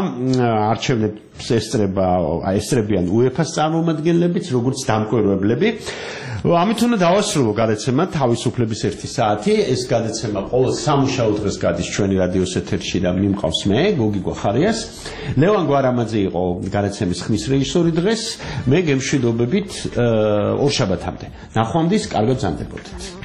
არჩევნებს ესწრება, ესწრებიან უეფას წარმომადგენლებიც, როგორც დამკვირვებლები. ამით უნდა დავასრულო გადაცემა თავისუფლების ერთი საათი. ეს გადაცემა ყოველ სამუშაო დღეს გადის ჩვენი რადიოს ეთერში და მიმყავს მე, გოგი გვახარიას. ლევან გვარამაძე იყო გადაცემის ხმის რეჟისორი დღეს. მე გემშვიდობებით ორშაბათამდე. ნახვამდის, კარგად ბრძანდებოდეთ.